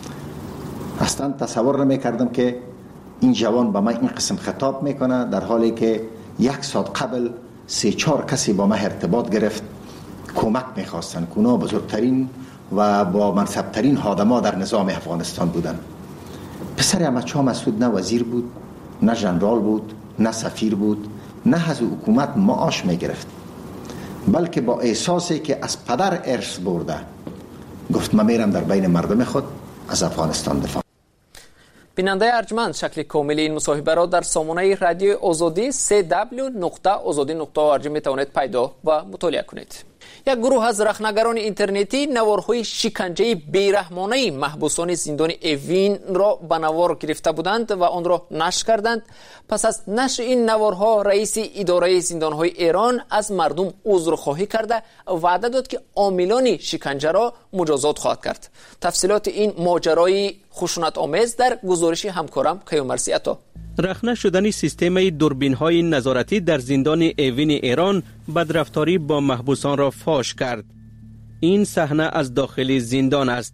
اصلا تصور نمیکردم که این جوان با من این قسم خطاب میکنه در حالی که 1 ساعت قبل 3-4 کسی با من ارتباط گرفت، کمک میخواستن که اونا بزرگترین و با منصبترین خادما در نظام افغانستان بودن. پسر احمد شاه مسعود نه وزیر بود، نه ژنرال بود، نه سفیر بود، نه از حکومت معاش میگرفت، بلکه با احساسی که از پدر ارث برده گفت من میرم در بین مردم خود از افغانستان دفاع. بیننده ارجمند، شکل کامل این مصاحبه را در سامانه رادیو آزادی www.azadi.org میتوانید پیدا و مطالعه کنید. یک گروه از رخنگران اینترنتی نوارهای شکنجه بیرحمانه محبوسان زندان اوین را به نوار گرفته بودند و آن را نشر کردند. پس از نشر این نوارها رئیس اداره زندانهای ایران از مردم عذرخواهی کرده وعده داد که عاملان شکنجه را مجازات خواهد کرد. تفصیلات این ماجرای خشونت آمیز در گزارش همکارم کیومرثی عطا. رخنه شدن سیستم دوربین‌های نظارتی در زندان اوین ایران بدرفتاری با محبوسان را فاش کرد. این صحنه از داخل زندان است.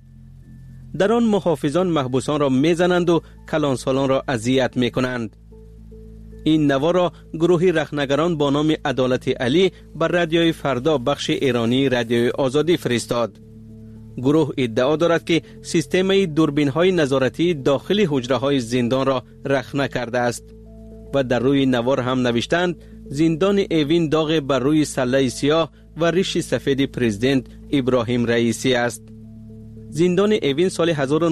در آن محافظان محبوسان را میزنند و کلانسالان را اذیت میکنند. این نوار را گروهی رخنگران با نام عدالت علی بر رادیوی فردا بخش ایرانی رادیوی آزادی فرستاد. گروه ادعا دارد که سیستم دوربین‌های نظارتی داخل حجره‌های زندان را رخنه کرده است و در روی نوار هم نوشتند زندان اوین داغ بر روی سله سیاه و ریش سفید پرزیدنت ابراهیم رئیسی است. زندان اوین سال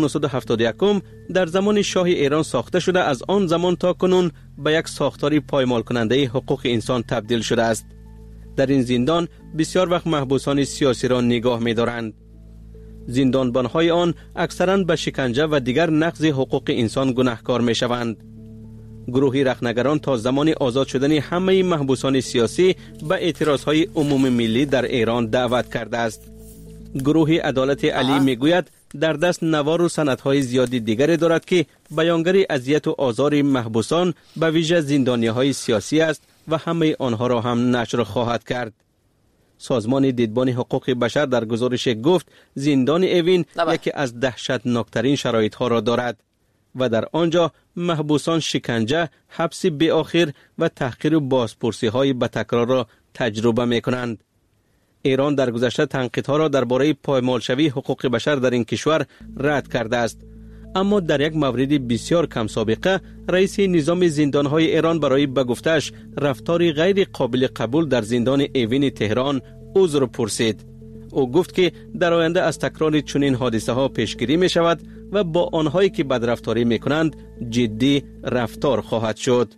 1971 در زمان شاه ایران ساخته شده از آن زمان تا کنون به یک ساختاری پایمال کننده حقوق انسان تبدیل شده است. در این زندان بسیار وقت محبوسان سیاسی را نگاه می‌دارند. زندانبان‌های آن اکثراً به شکنجه و دیگر نقض حقوق انسان گناهکار می‌شوند. گروهی رخنگران تا زمان آزاد شدن همه محبوسان سیاسی به اعتراض‌های عموم ملی در ایران دعوت کرده است. گروه عدالت علی میگوید در دست نوار و سندهای زیادی دیگری دارد که بیانگر اذیت و آزار محبوسان به ویژه زندانی‌های سیاسی است و همه آنها را هم نشر خواهد کرد. سازمان دیدبان حقوق بشر در گزارش گفت زندان اوین یکی از دهشتناکترین شرایط‌ها را دارد و در آنجا محبوسان شکنجه، حبس بی آخر و تحقیر و بازپرسی‌های به تکرار را تجربه می‌کنند. ایران در گذشته تنقیدها را درباره پایمالشوی حقوق بشر در این کشور رد کرده است. اما در یک مورد بسیار کم سابقه رئیس نظام زندانهای ایران برای به گفتش رفتار غیر قابل قبول در زندان اوین تهران عذر پرسید. او گفت که در آینده از تکرار چنین حادثه ها پیشگیری می شود و با آنهایی که بدرفتاری می کنند جدی رفتار خواهد شد.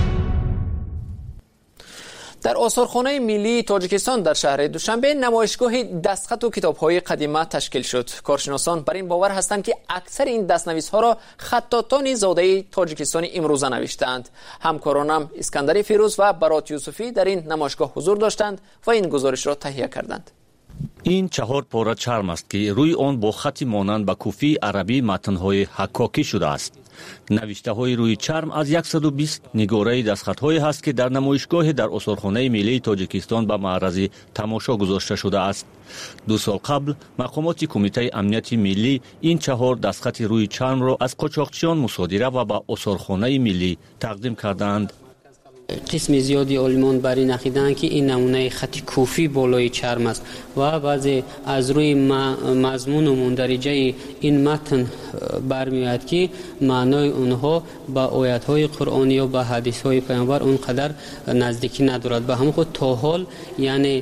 در آثارخانه ملی تاجیکستان در شهر دوشنبه نمایشگاه دستخط و کتاب‌های قدیمی تشکیل شد. کارشناسان بر این باور هستند که اکثر این دست‌نویس‌ها را خطاطان زاده تاجیکستان امروزه نوشتند. همکارانم اسکندر فیروز و برات یوسفی در این نمایشگاه حضور داشتند و این گزارش را تهیه کردند. این 4 پاره چرم است که روی آن با خطی مانند به کوفی عربی متن‌های حکاکی شده است. نوشته‌های روی چرم از 120 نگاره دستخط‌های است که در نمایشگاه در آثارخانه ملی تاجیکستان به معرض تماشا گذاشته شده است. 2 سال قبل مقامات کمیته امنیت ملی این 4 دستخط روی چرم را از قاچاقچیان مصادره و به آثارخانه ملی تقدیم کردند. قسم زیادی عالمان بر این عقیده‌اند که این نمونه خط کوفی بالای چرم است و بعضی از روی مضمون و مندرجه این متن برمی‌آید که معنای اونها با آیات‌های قرآنی یا با حدیث‌های پیامبر اونقدر نزدیکی ندارد. به همین خود تا حال یعنی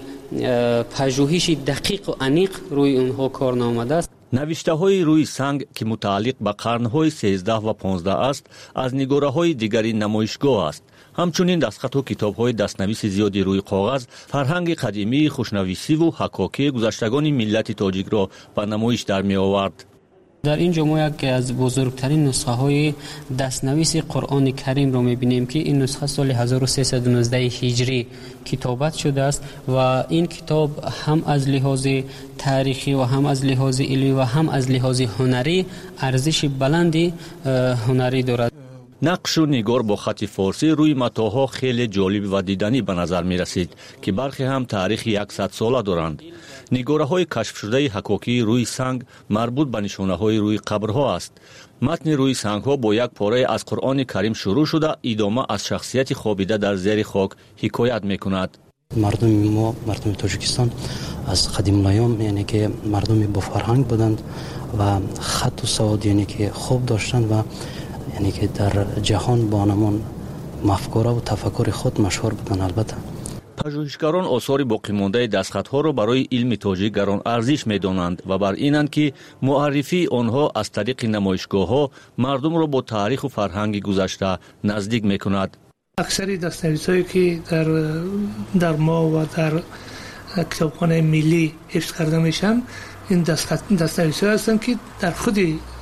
پژوهش دقیق و عمیق روی اونها کار نامده است. نوشته‌های روی سنگ که متعلق به قرن‌های 13 و 15 است از نگاره‌های دیگری نمایشگاه است. همچنین دستخط و کتاب‌های دستنویس زیادی روی کاغذ فرهنگ قدیمی خوشنویسی و حکاکی گذشتگان ملت تاجیک را به نمایش در می‌آورد. در این ما یکی از بزرگترین نسخه های دستنویس قرآن کریم را می‌بینیم که این نسخه سال 1319 هجری کتابت شده است و این کتاب هم از لحاظ تاریخی و هم از لحاظ علمی و هم از لحاظ هنری ارزش بلندی هنری دارد. نقش و نگار با خط فارسی روی متاحها خیلی جالب و دیدنی به نظر می رسید که برخی هم تاریخ 100 ساله دارند. نگاره های کشف شده حکاکی روی سنگ مربوط به نشانه های روی قبرها است. متن روی سنگ ها با یک پاره از قرآن کریم شروع شده ادامه از شخصیت خوابیده در زیر خاک حکایت می کند. مردم تاجیکستان از قدیم الایام یعنی که مردم با فرهنگ بودند و خط و سواد یعنی که خوب داشتند و یعنی که در جهان با نمان مفکوره و تفکر خود مشهور بودند. البته پژوهشگران آثار باقی مانده دستخط‌ها را برای علم تاجیک گران ارزش می‌دانند و بر اینند که معرفی آنها از طریق نمایشگاه‌ها مردم را با تاریخ و فرهنگ گذشته نزدیک می‌کند. اکثر دستاویزهایی که در ما و در کتابخانه ملی حفظ کرده میشن این دستاویزها هستند که در خود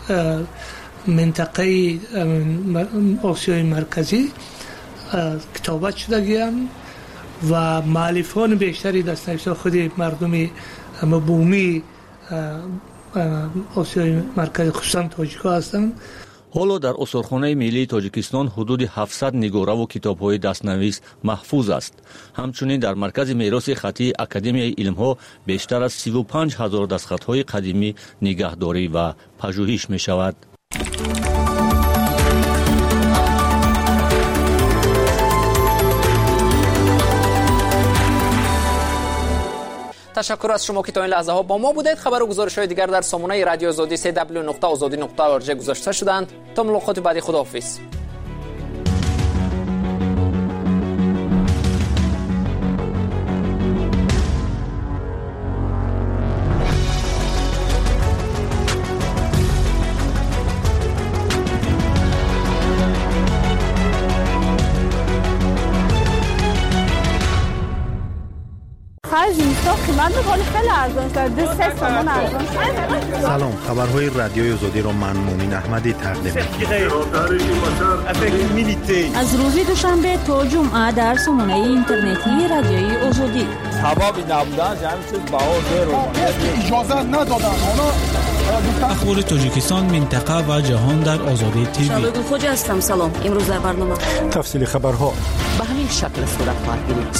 منطقه آسیای مرکزی کتابت شدگی‌اند و مؤلفان بیشتری دستاویزها خود مردم بومی آسیای مرکزی خصوصا تاجیک‌ها هستند. حالا در آثارخانه ملی تاجیکستان حدود 700 نگاره و کتاب‌های دستنویس محفوظ است. همچنین در مرکز میراث خطی اکادمی علم‌ها بیشتر از 35,000 دستخط‌های قدیمی نگهداری و پژوهش می‌شود. تشکر از شما که تا این لحظه ها با ما بودید. خبر و گزارش های دیگر در سامانه رادیو آزادی www.azadi.org گذاشته شدند. تا ملاقات بعدی، خداحافظ. سلام، خبرهای رادیوی آزادی را من مومن احمدی تقدیم می‌کنم. از روز دوشنبه تا جمعه در سامانه اینترنتی رادیوی آزادی. سبب نبودن جمع شد با اجازه ندادن. اخبار تاجیکستان، منطقه و جهان در آزادی تیوی. شاهد خوج هستم. سلام. امروز در برنامه تفصیل خبرها به همین شکل صورت خواهد گرفت.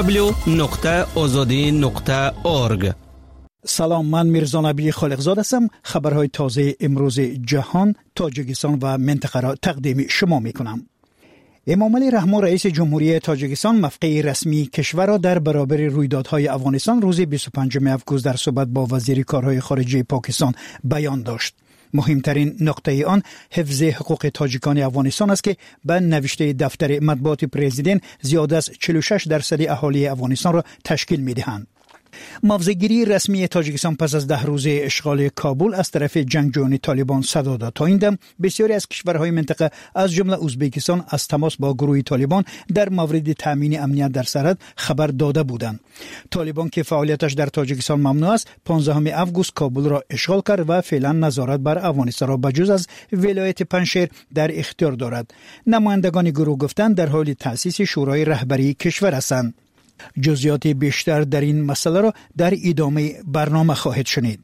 www.azadi.org. سلام، من میرزا نبی خالقزاد هستم. خبرهای تازه امروز جهان، تاجیکستان و منطقه را تقدیم شما میکنم. امامعلی رحمان رئیس جمهوری تاجیکستان موقع رسمی کشور را در برابر رویدادهای افغانستان روز 25 آگوست در صحبت با وزیر کارهای خارجه پاکستان بیان داشت. مهمترین نقطه آن حفظ حقوق تاجیکان افغانستان است که به نوشته دفتر مطبوعات پرزیدنت زیاد از 46% اهالی افغانستان را تشکیل می‌دهند. موضع‌گیری رسمی تاجیکستان پس از 10 روز اشغال کابل از طرف جنگجویان طالبان صدا داد. تا این دم بسیاری از کشورهای منطقه از جمله ازبکستان از تماس با گروه طالبان در مورد تامین امنیت در سرحد خبر داده بودند. طالبان که فعالیتش در تاجیکستان ممنوع است، 15 آگوست کابل را اشغال کرد و فعلا نظارت بر افغانستان را بجز از ولایت پنجشیر در اختیار دارد. نمایندگان گروه گفتند در حال تأسیس شورای رهبری کشور هستند. جزئیات بیشتر در این مسئله را در ادامه برنامه خواهید شنید.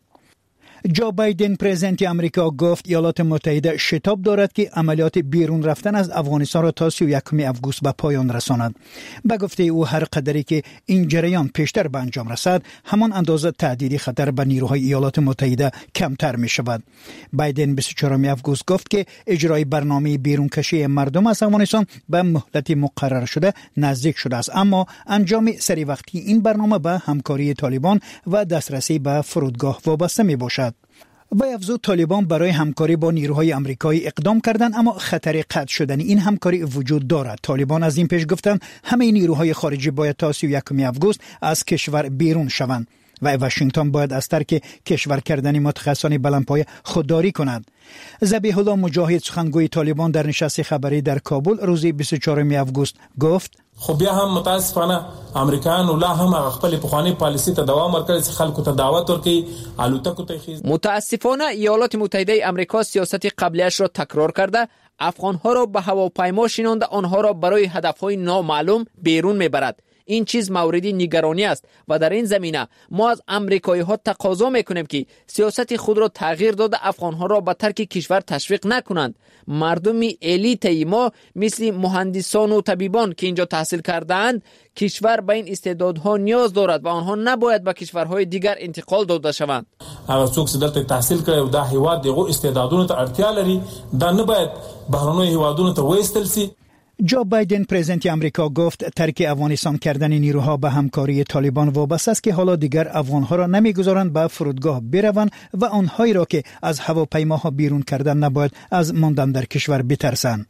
جو بایدن پرزیدنت آمریکا گفت ایالات متحده شتاب دارد که عملیات بیرون رفتن از افغانستان را تا 31 آگوست به پایان رساند. به گفته او هر قدری که این جریان پیشتر به انجام رسد، همان اندازه تهدید خطر به نیروهای ایالات متحده کمتر می شود. بایدن 24 آگوست گفت که اجرای برنامه بیرون کشی مردم از افغانستان به مهلت مقرر شده نزدیک شده است، اما انجام سری وقتی این برنامه به همکاری طالبان و دسترسی به فرودگاه وابسته می باشد. و افزود طالبان برای همکاری با نیروهای آمریکایی اقدام کردند، اما خطر قطع شدن این همکاری وجود دارد. طالبان از این پیش گفتند همه نیروهای خارجی باید تا 31 آگوست از کشور بیرون شوند و واشنگتن باید از ترک کشور کردن متخصصان بلندپایه خودداری کند. ذبیح الله مجاهد سخنگوی طالبان در نشست خبری در کابل روز 24 آگوست گفت خو بیا هم متاسفانه امریکایان ولا هم خپل پخوانی پالیسی ته دوام ورکړي چې خلکو ته دعوت ورکړي الوتکو ته خیز. متاسفانه ایالات متحده آمریکا سیاست قبلیش را تکرار کرده، افغانها را به هواپیما شینانده آنها را برای هدفهای نامعلوم بیرون میبرد. این چیز موردی نگرانی است و در این زمینه ما از امریکایی ها تقاضا میکنیم که سیاست خود را تغییر داده افغان ها را به ترک کشور تشویق نکنند. مردم الیت ما مثل مهندسان و طبیبان که اینجا تحصیل کردند، کشور به این استعدادها نیاز دارد و آنها نباید به کشورهای دیگر انتقال داده شوند. هغه څوک چې دلته تحصیل کړي او دا هیواد دغه استعدادونو ته اړتیا لري، دا نه باید بهرنیو هیوادونو ته وایستل شي. جو بایدن پرزیدنت آمریکا گفت ترک افغانستان کردن نیروها به همکاری طالبان وابسته است که حالا دیگر افغانها را نمیگذارند به فرودگاه بروند و آنهایی را که از هواپیماها بیرون کردن نباید از ماندن در کشور بترسند.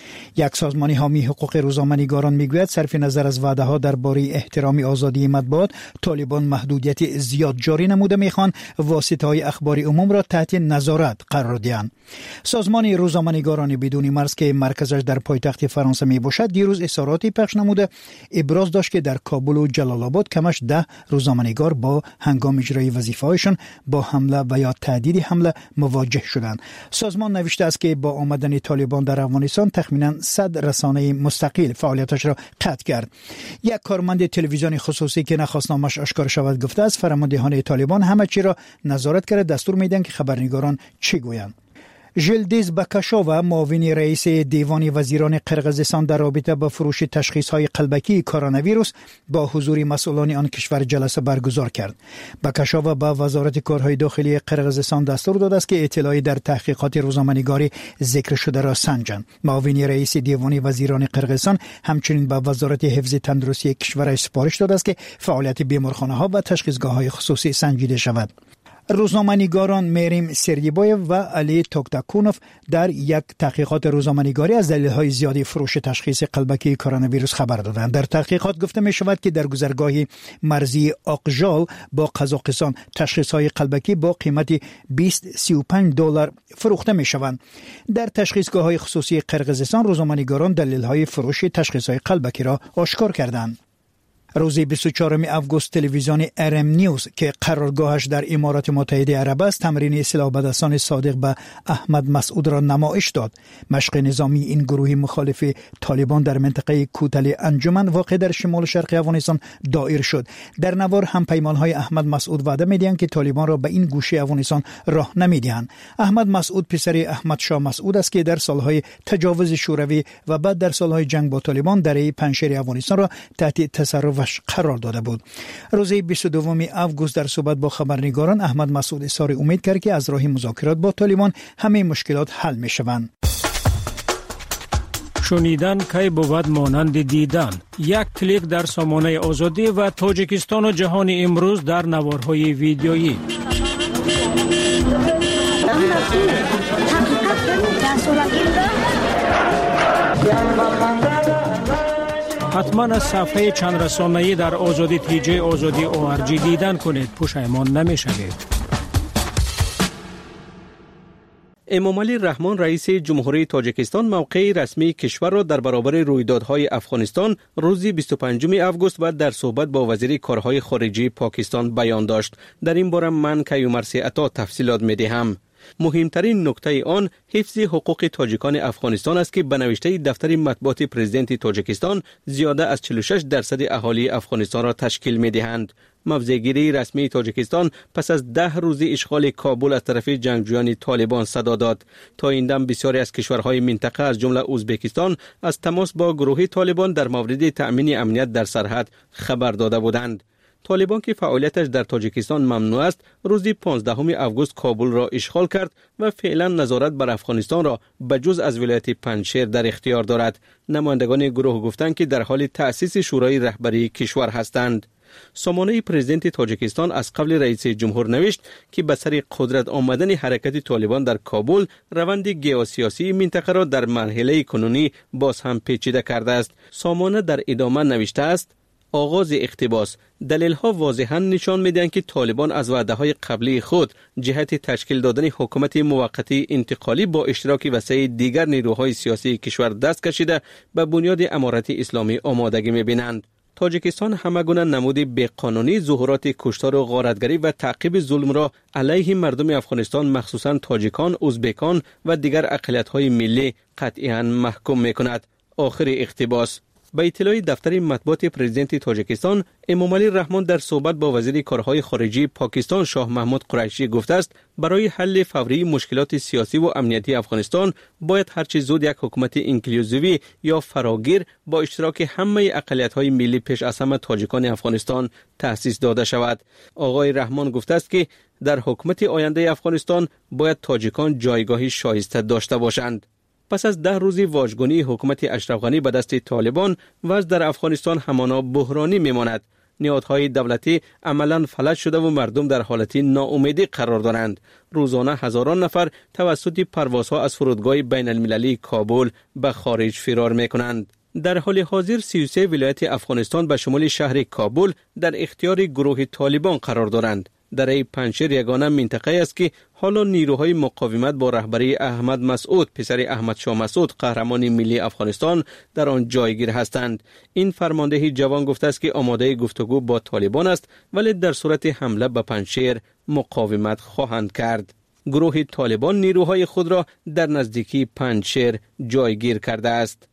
یک سازمان حامی حقوق روزنامه‌نگاران میگوید صرف نظر از وعده‌ها درباره احترام آزادی مطبوعات، طالبان محدودیت زیاد جاری نموده میخوان واسطه‌های اخباری عموم را تحت نظارت قرار دهند. سازمان روزنامه‌نگاران بدون مرز که مرکزش در پایتخت فرانسه میباشد دیروز اظهاراتی پخش نموده ابراز داشت که در کابل و جلال آباد کمش 10 روزنامه‌نگار با هنگام اجرای وظیفه‌هایشان با حمله و یا تهدید حمله مواجه شدند. سازمان نوشته است که با آمدن طالبان در افغانستان تخمیناً 100 رسانه مستقل فعالیتش را قطع کرد. یک کارمند تلویزیون خصوصی که نخواست نامش آشکار شود گفته است فرماندهان طالبان همه چی را نظارت کرده، دستور میدن که خبرنگاران چی گویند. ژلدیز بکاشووا معاون رئیس دیوان وزیران قرقیزستان در رابطه با فروش تشخیص‌های قلبکی کرونا ویروس با حضور مسئولان آن کشور جلسه برگزار کرد. بکاشووا با وزارت کارهای داخلی قرقیزستان دستور داده است که اطلاعی در تحقیقات روزنامه‌نگاری ذکر شده را سنجند. معاون رئیس دیوان وزیران قرقیزستان همچنین به وزارت حفظ تندرستی کشور سپارش داده است که فعالیت بیمارخانه‌ها و تشخیصگاه‌های خصوصی سنجیده شود. روزنامه‌نگاران مریم سریبایف و علی توکتاکونوف در یک تحقیقات روزنامه‌نگاری از دلایل زیادی فروش تشخیص قلبکی کرونا ویروس خبر دادند. در تحقیقات گفته می شود که در گذرگاه مرزی آقژال با قزاقستان تشخیص‌های قلبکی با قیمت $20-35 فروخته می شوند. در تشخیصگاه‌های خصوصی قرقیزستان روزنامه‌نگاران دلایل فروش تشخیص‌های قلبکی را آشکار کردند. روز 24 آگوست تلویزیون RM نیوز که قرارگاهش در امارات متحده عرب است تمرین سلاح بدستان صادق به احمد مسعود را نمایش داد. مشق نظامی این گروه مخالف طالبان در منطقه کوتل انجمن واقع در شمال شرق افغانستان دایر شد. در نوار هم پیمانهای احمد مسعود وعده می‌دهند که طالبان را به این گوشه افغانستان راه نمی‌دهند. احمد مسعود پسر احمد شاه مسعود است که در سالهای تجاوز شوروی و بعد در سالهای جنگ با طالبان دره پنجشیر افغانستان را تحت تصرفش قرار داده بود. روز 22 آگوست در صحبت با خبرنگاران احمد مسعود اظهار امید کرد که از راه مذاکرات با طالبان همه مشکلات حل می‌شوند. شنیدن کی بود مانند دیدن. یک کلیک در سامانه آزادی و تاجیکستان و جهان امروز در نوارهای ویدیویی. حتما از صفحه چند رسانه‌ای در آزادی تیجه آزادی ORG دیدن کنید، پشیمان نمی‌شوید. امامعلی رحمان رئیس جمهوری تاجیکستان موقع رسمی کشور را در برابر رویدادهای افغانستان روز 25 آگوست و در صحبت با وزیر کارهای خارجه پاکستان بیان داشت. در این باره من کیومرثی عطا تفصیلات می‌دهم. مهمترین نکته آن حفظ حقوق تاجیکان افغانستان است که به نوشته دفتر مطبوعات پرزیدنت تاجیکستان زیاده از 46% اهالی افغانستان را تشکیل می‌دهند. موضع‌گیری رسمی تاجیکستان پس از 10 روز اشغال کابل از طرف جنگجویان طالبان صدا داد. تا این دم بسیاری از کشورهای منطقه از جمله ازبکستان از تماس با گروه طالبان در مورد تأمین امنیت در سرحد خبر داده بودند. طالبان که فعالیتش در تاجیکستان ممنوع است، روز 15 آگوست کابل را اشغال کرد و فعلا نظارت بر افغانستان را بجز از ولایت پنجشیر در اختیار دارد. نمایندگان گروه گفتند که در حال تأسیس شورای رهبری کشور هستند. سامانه پرزیدنت تاجیکستان از قبل رئیس جمهور نوشت که به سر قدرت آمدن حرکت طالبان در کابل روند گیوسیاسی منطقه را در مرحله کنونی باز هم پیچیده کرده است. سامانه در ادامه نوشته است: آغاز اقتباس. دلیل‌ها واضحاً نشان می‌دهند که طالبان از وعده‌های قبلی خود جهت تشکیل دادن حکومت موقتی انتقالی با اشتراک وسیع دیگر نیروهای سیاسی کشور دست کشیده به بنیاد امارت اسلامی آمادگی می‌بینند. تاجیکستان همگونه نمود بی‌قانونی ظهورات کشتار و غارتگری و تعقیب ظلم را علیه مردم افغانستان مخصوصاً تاجیکان، ازبکان و دیگر اقلیت‌های ملی قطعاً محکوم می‌کند. آخر اقتباس. به اطلاع دفتر مطبوعات پرزیدنت تاجیکستان، امامعلی رحمان در صحبت با وزیر کارهای خارجه پاکستان شاه محمود قریشی گفته است برای حل فوری مشکلات سیاسی و امنیتی افغانستان باید هرچه زود یک حکومت اینکلوزیوی یا فراگیر با اشتراک همه اقلیت‌های ملی پیش از همه تاجیکان افغانستان تأسیس داده شود. آقای رحمان گفته است که در حکومت آینده افغانستان باید تاجیکان جایگاهی شایسته داشته باشند. پس از 10 روز واژگونی حکومت اشرف غنی به دست طالبان، وضع در افغانستان همانا بحرانی میماند. نهادهای دولتی عملاً فلج شده و مردم در حالت ناامیدی قرار دارند. روزانه هزاران نفر توسط پروازها از فرودگاه بین المللی کابل به خارج فرار میکنند. در حال حاضر 33 ولایت افغانستان به شمول شهر کابل در اختیار گروه طالبان قرار دارند. دره پنجشیر یگانه منطقه است که حالا نیروهای مقاومت با رهبری احمد مسعود پسر احمد شاه مسعود قهرمان ملی افغانستان در آن جایگیر هستند. این فرمانده جوان گفته است که آماده گفتگو با طالبان است ولی در صورت حمله به پنجشیر مقاومت خواهند کرد. گروه طالبان نیروهای خود را در نزدیکی پنجشیر جایگیر کرده است.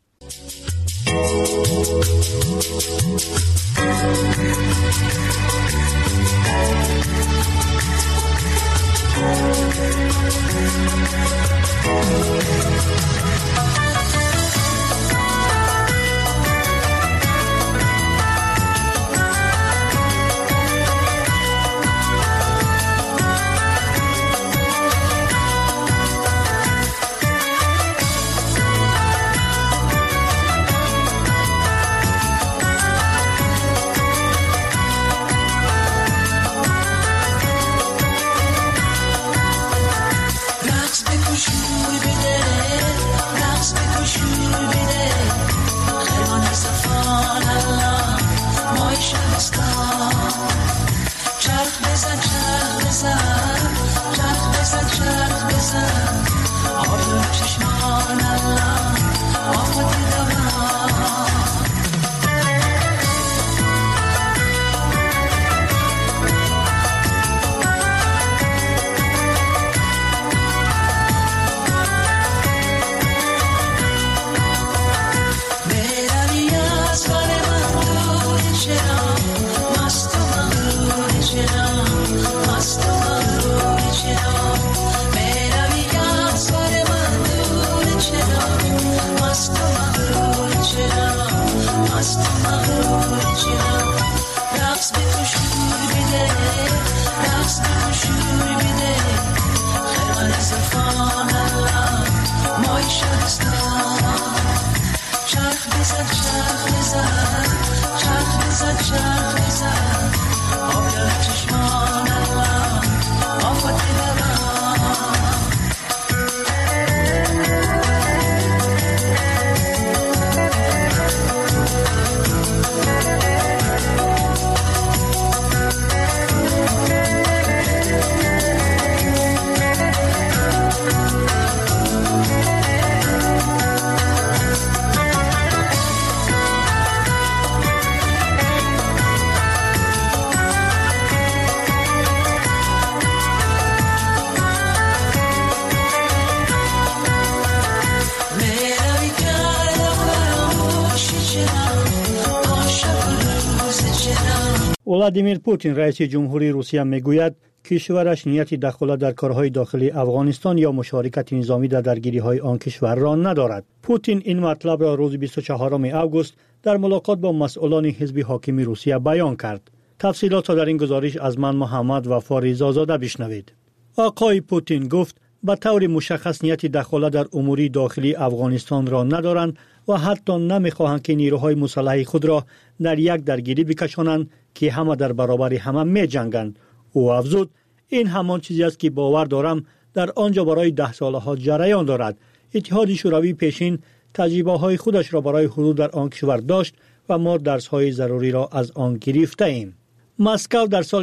رقص به تو شور میده رقص به تو شور میده خیمن زفان الله مای شهستان چرخ بزن چرخ بزن چرخ بزن چرخ بزن آبیار چشمان الله آفت بران ولادیمیر پوتین رئیس جمهوری روسیه میگوید کشورش نیت دخالت در کارهای داخلی افغانستان یا مشارکت نظامی در درگیری‌های آن کشور را ندارد. پوتین این مطلب را روز 24 آگوست در ملاقات با مسئولان حزب حاکم روسیه بیان کرد. تفصیلات را در این گزارش از من محمد وفا رضازاده بشنوید. آقای پوتین گفت به طور مشخص نیت دخالت در امور داخلی افغانستان را ندارند و حتی نمی‌خواهند که نیروهای مسلح خود را در یک درگیری بکشانند که همه در برابر همه می‌جنگند. او افزود این همان چیزی است که باور دارم در آنجا برای 10 سالها جریان دارد. اتحاد شوروی پیشین تجربه‌های خودش را برای حضور در آن کشور داشت و ما درس‌های ضروری را از آن گرفته ایم. مسکو در سال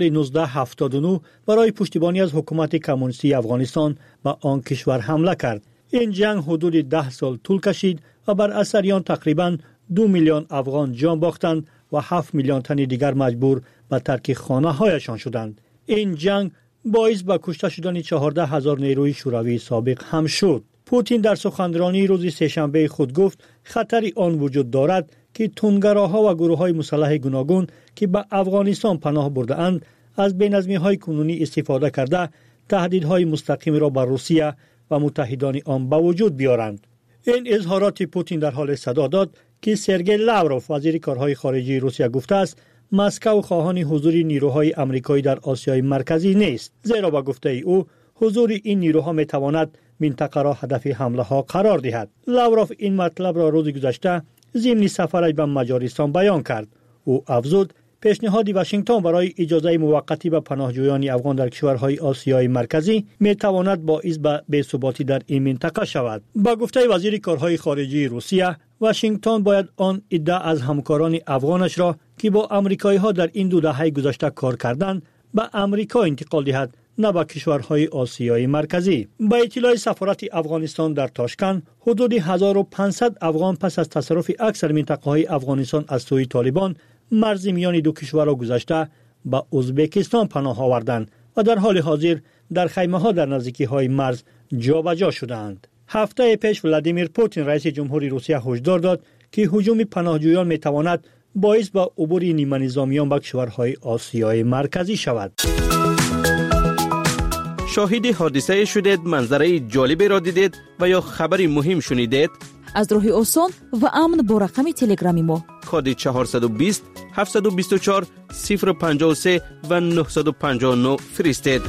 1979 برای پشتیبانی از حکومت کمونیستی افغانستان به آن کشور حمله کرد. این جنگ حدود 10 سال طول کشید و بر اثر آن تقریباً 2 میلیون افغان جان باختند و 7 میلیون تن دیگر مجبور به ترک خانه‌هایشان شدند. این جنگ باعث به کشته شدن 14,000 نیروی شوروی سابق هم شد. پوتین در سخنرانی روز سه‌شنبه خود گفت خطری آن وجود دارد که تندگراها و گروه‌های مسلح گوناگون که به افغانستان پناه برده‌اند از بی‌نظمی‌های کنونی استفاده کرده تهدیدهای مستقیم را بر روسیه و متحدان آن به وجود بیارند. این اظهارات پوتین در حال صدا داد که سرگئی لاوروف وزیر کارهای خارجه روسیه گفته است مسکو خواهان حضور نیروهای آمریکایی در آسیای مرکزی نیست، زیرا با گفته او حضور این نیروها میتواند منطقه را هدف حمله ها قرار دهد. لاوروف این مطلب را روز گذشته ضمن سفرش به مجارستان بیان کرد. او افزود پیشنهاد واشنگتن برای اجازه موقتی به پناهجویان افغان در کشورهای آسیای مرکزی میتواند باعث به بی‌ثباتی در این منطقه شود. با گفته وزیر کارهای خارجه روسیه، واشنگتن باید آن عده از همکاران افغانش را که با آمریکایی ها در این 2 دهه گذشته کار کردند به آمریکا انتقال دهد، نه به کشورهای آسیای مرکزی. با اطلاع سفارت افغانستان در تاشکند، حدود 1500 افغان پس از تصرف اکثر منطقه‌های افغانستان از سوی طالبان مرز میان دو کشور را گذشته به ازبکستان پناه آوردند و در حال حاضر در خیمه‌ها در نزدیکی‌های مرز جابجا شدند. هفته پیش ولادیمیر پوتین رئیس جمهوری روسیه هشدار داد که هجوم پناهجویان میتواند باعث به عبور نیمه نظامیان به کشورهای آسیای مرکزی شود. شاهد حادثه شدید، منظره جالبی را دیدید و یا خبری مهم شنیدید؟ از راه آسان و امن با رقم تلگرامی ما کد 420 724 053 و 959 فرستید.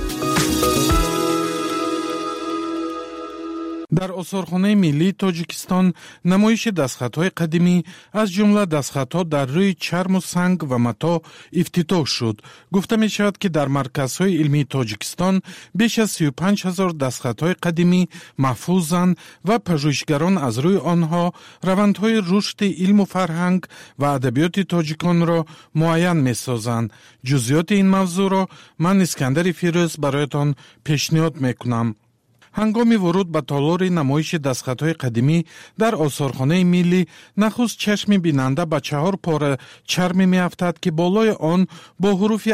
در آثارخانه ملی تاجیکستان نمایش دستخط‌های قدیمی از جمله دستخط‌ها در روی چرم و سنگ و متا افتتاح شد. گفته می شود که در مرکزهای علمی تاجیکستان بیش از 35,000 دستخط‌های قدیمی محفوظند و پژوهشگران از روی آنها روندهای رشد علم و فرهنگ و ادبیات تاجیکان را معین می سازند. جزئیات این موضوع را من اسکندر فیروز برایتان پیشنهاد می کنم. هنگام ورود به تالار نمایش دستخط‌های قدیمی در آثارخانه ملی، نخست چشم بیننده به 4 پاره چرم می‌افتد که بالای آن با حروف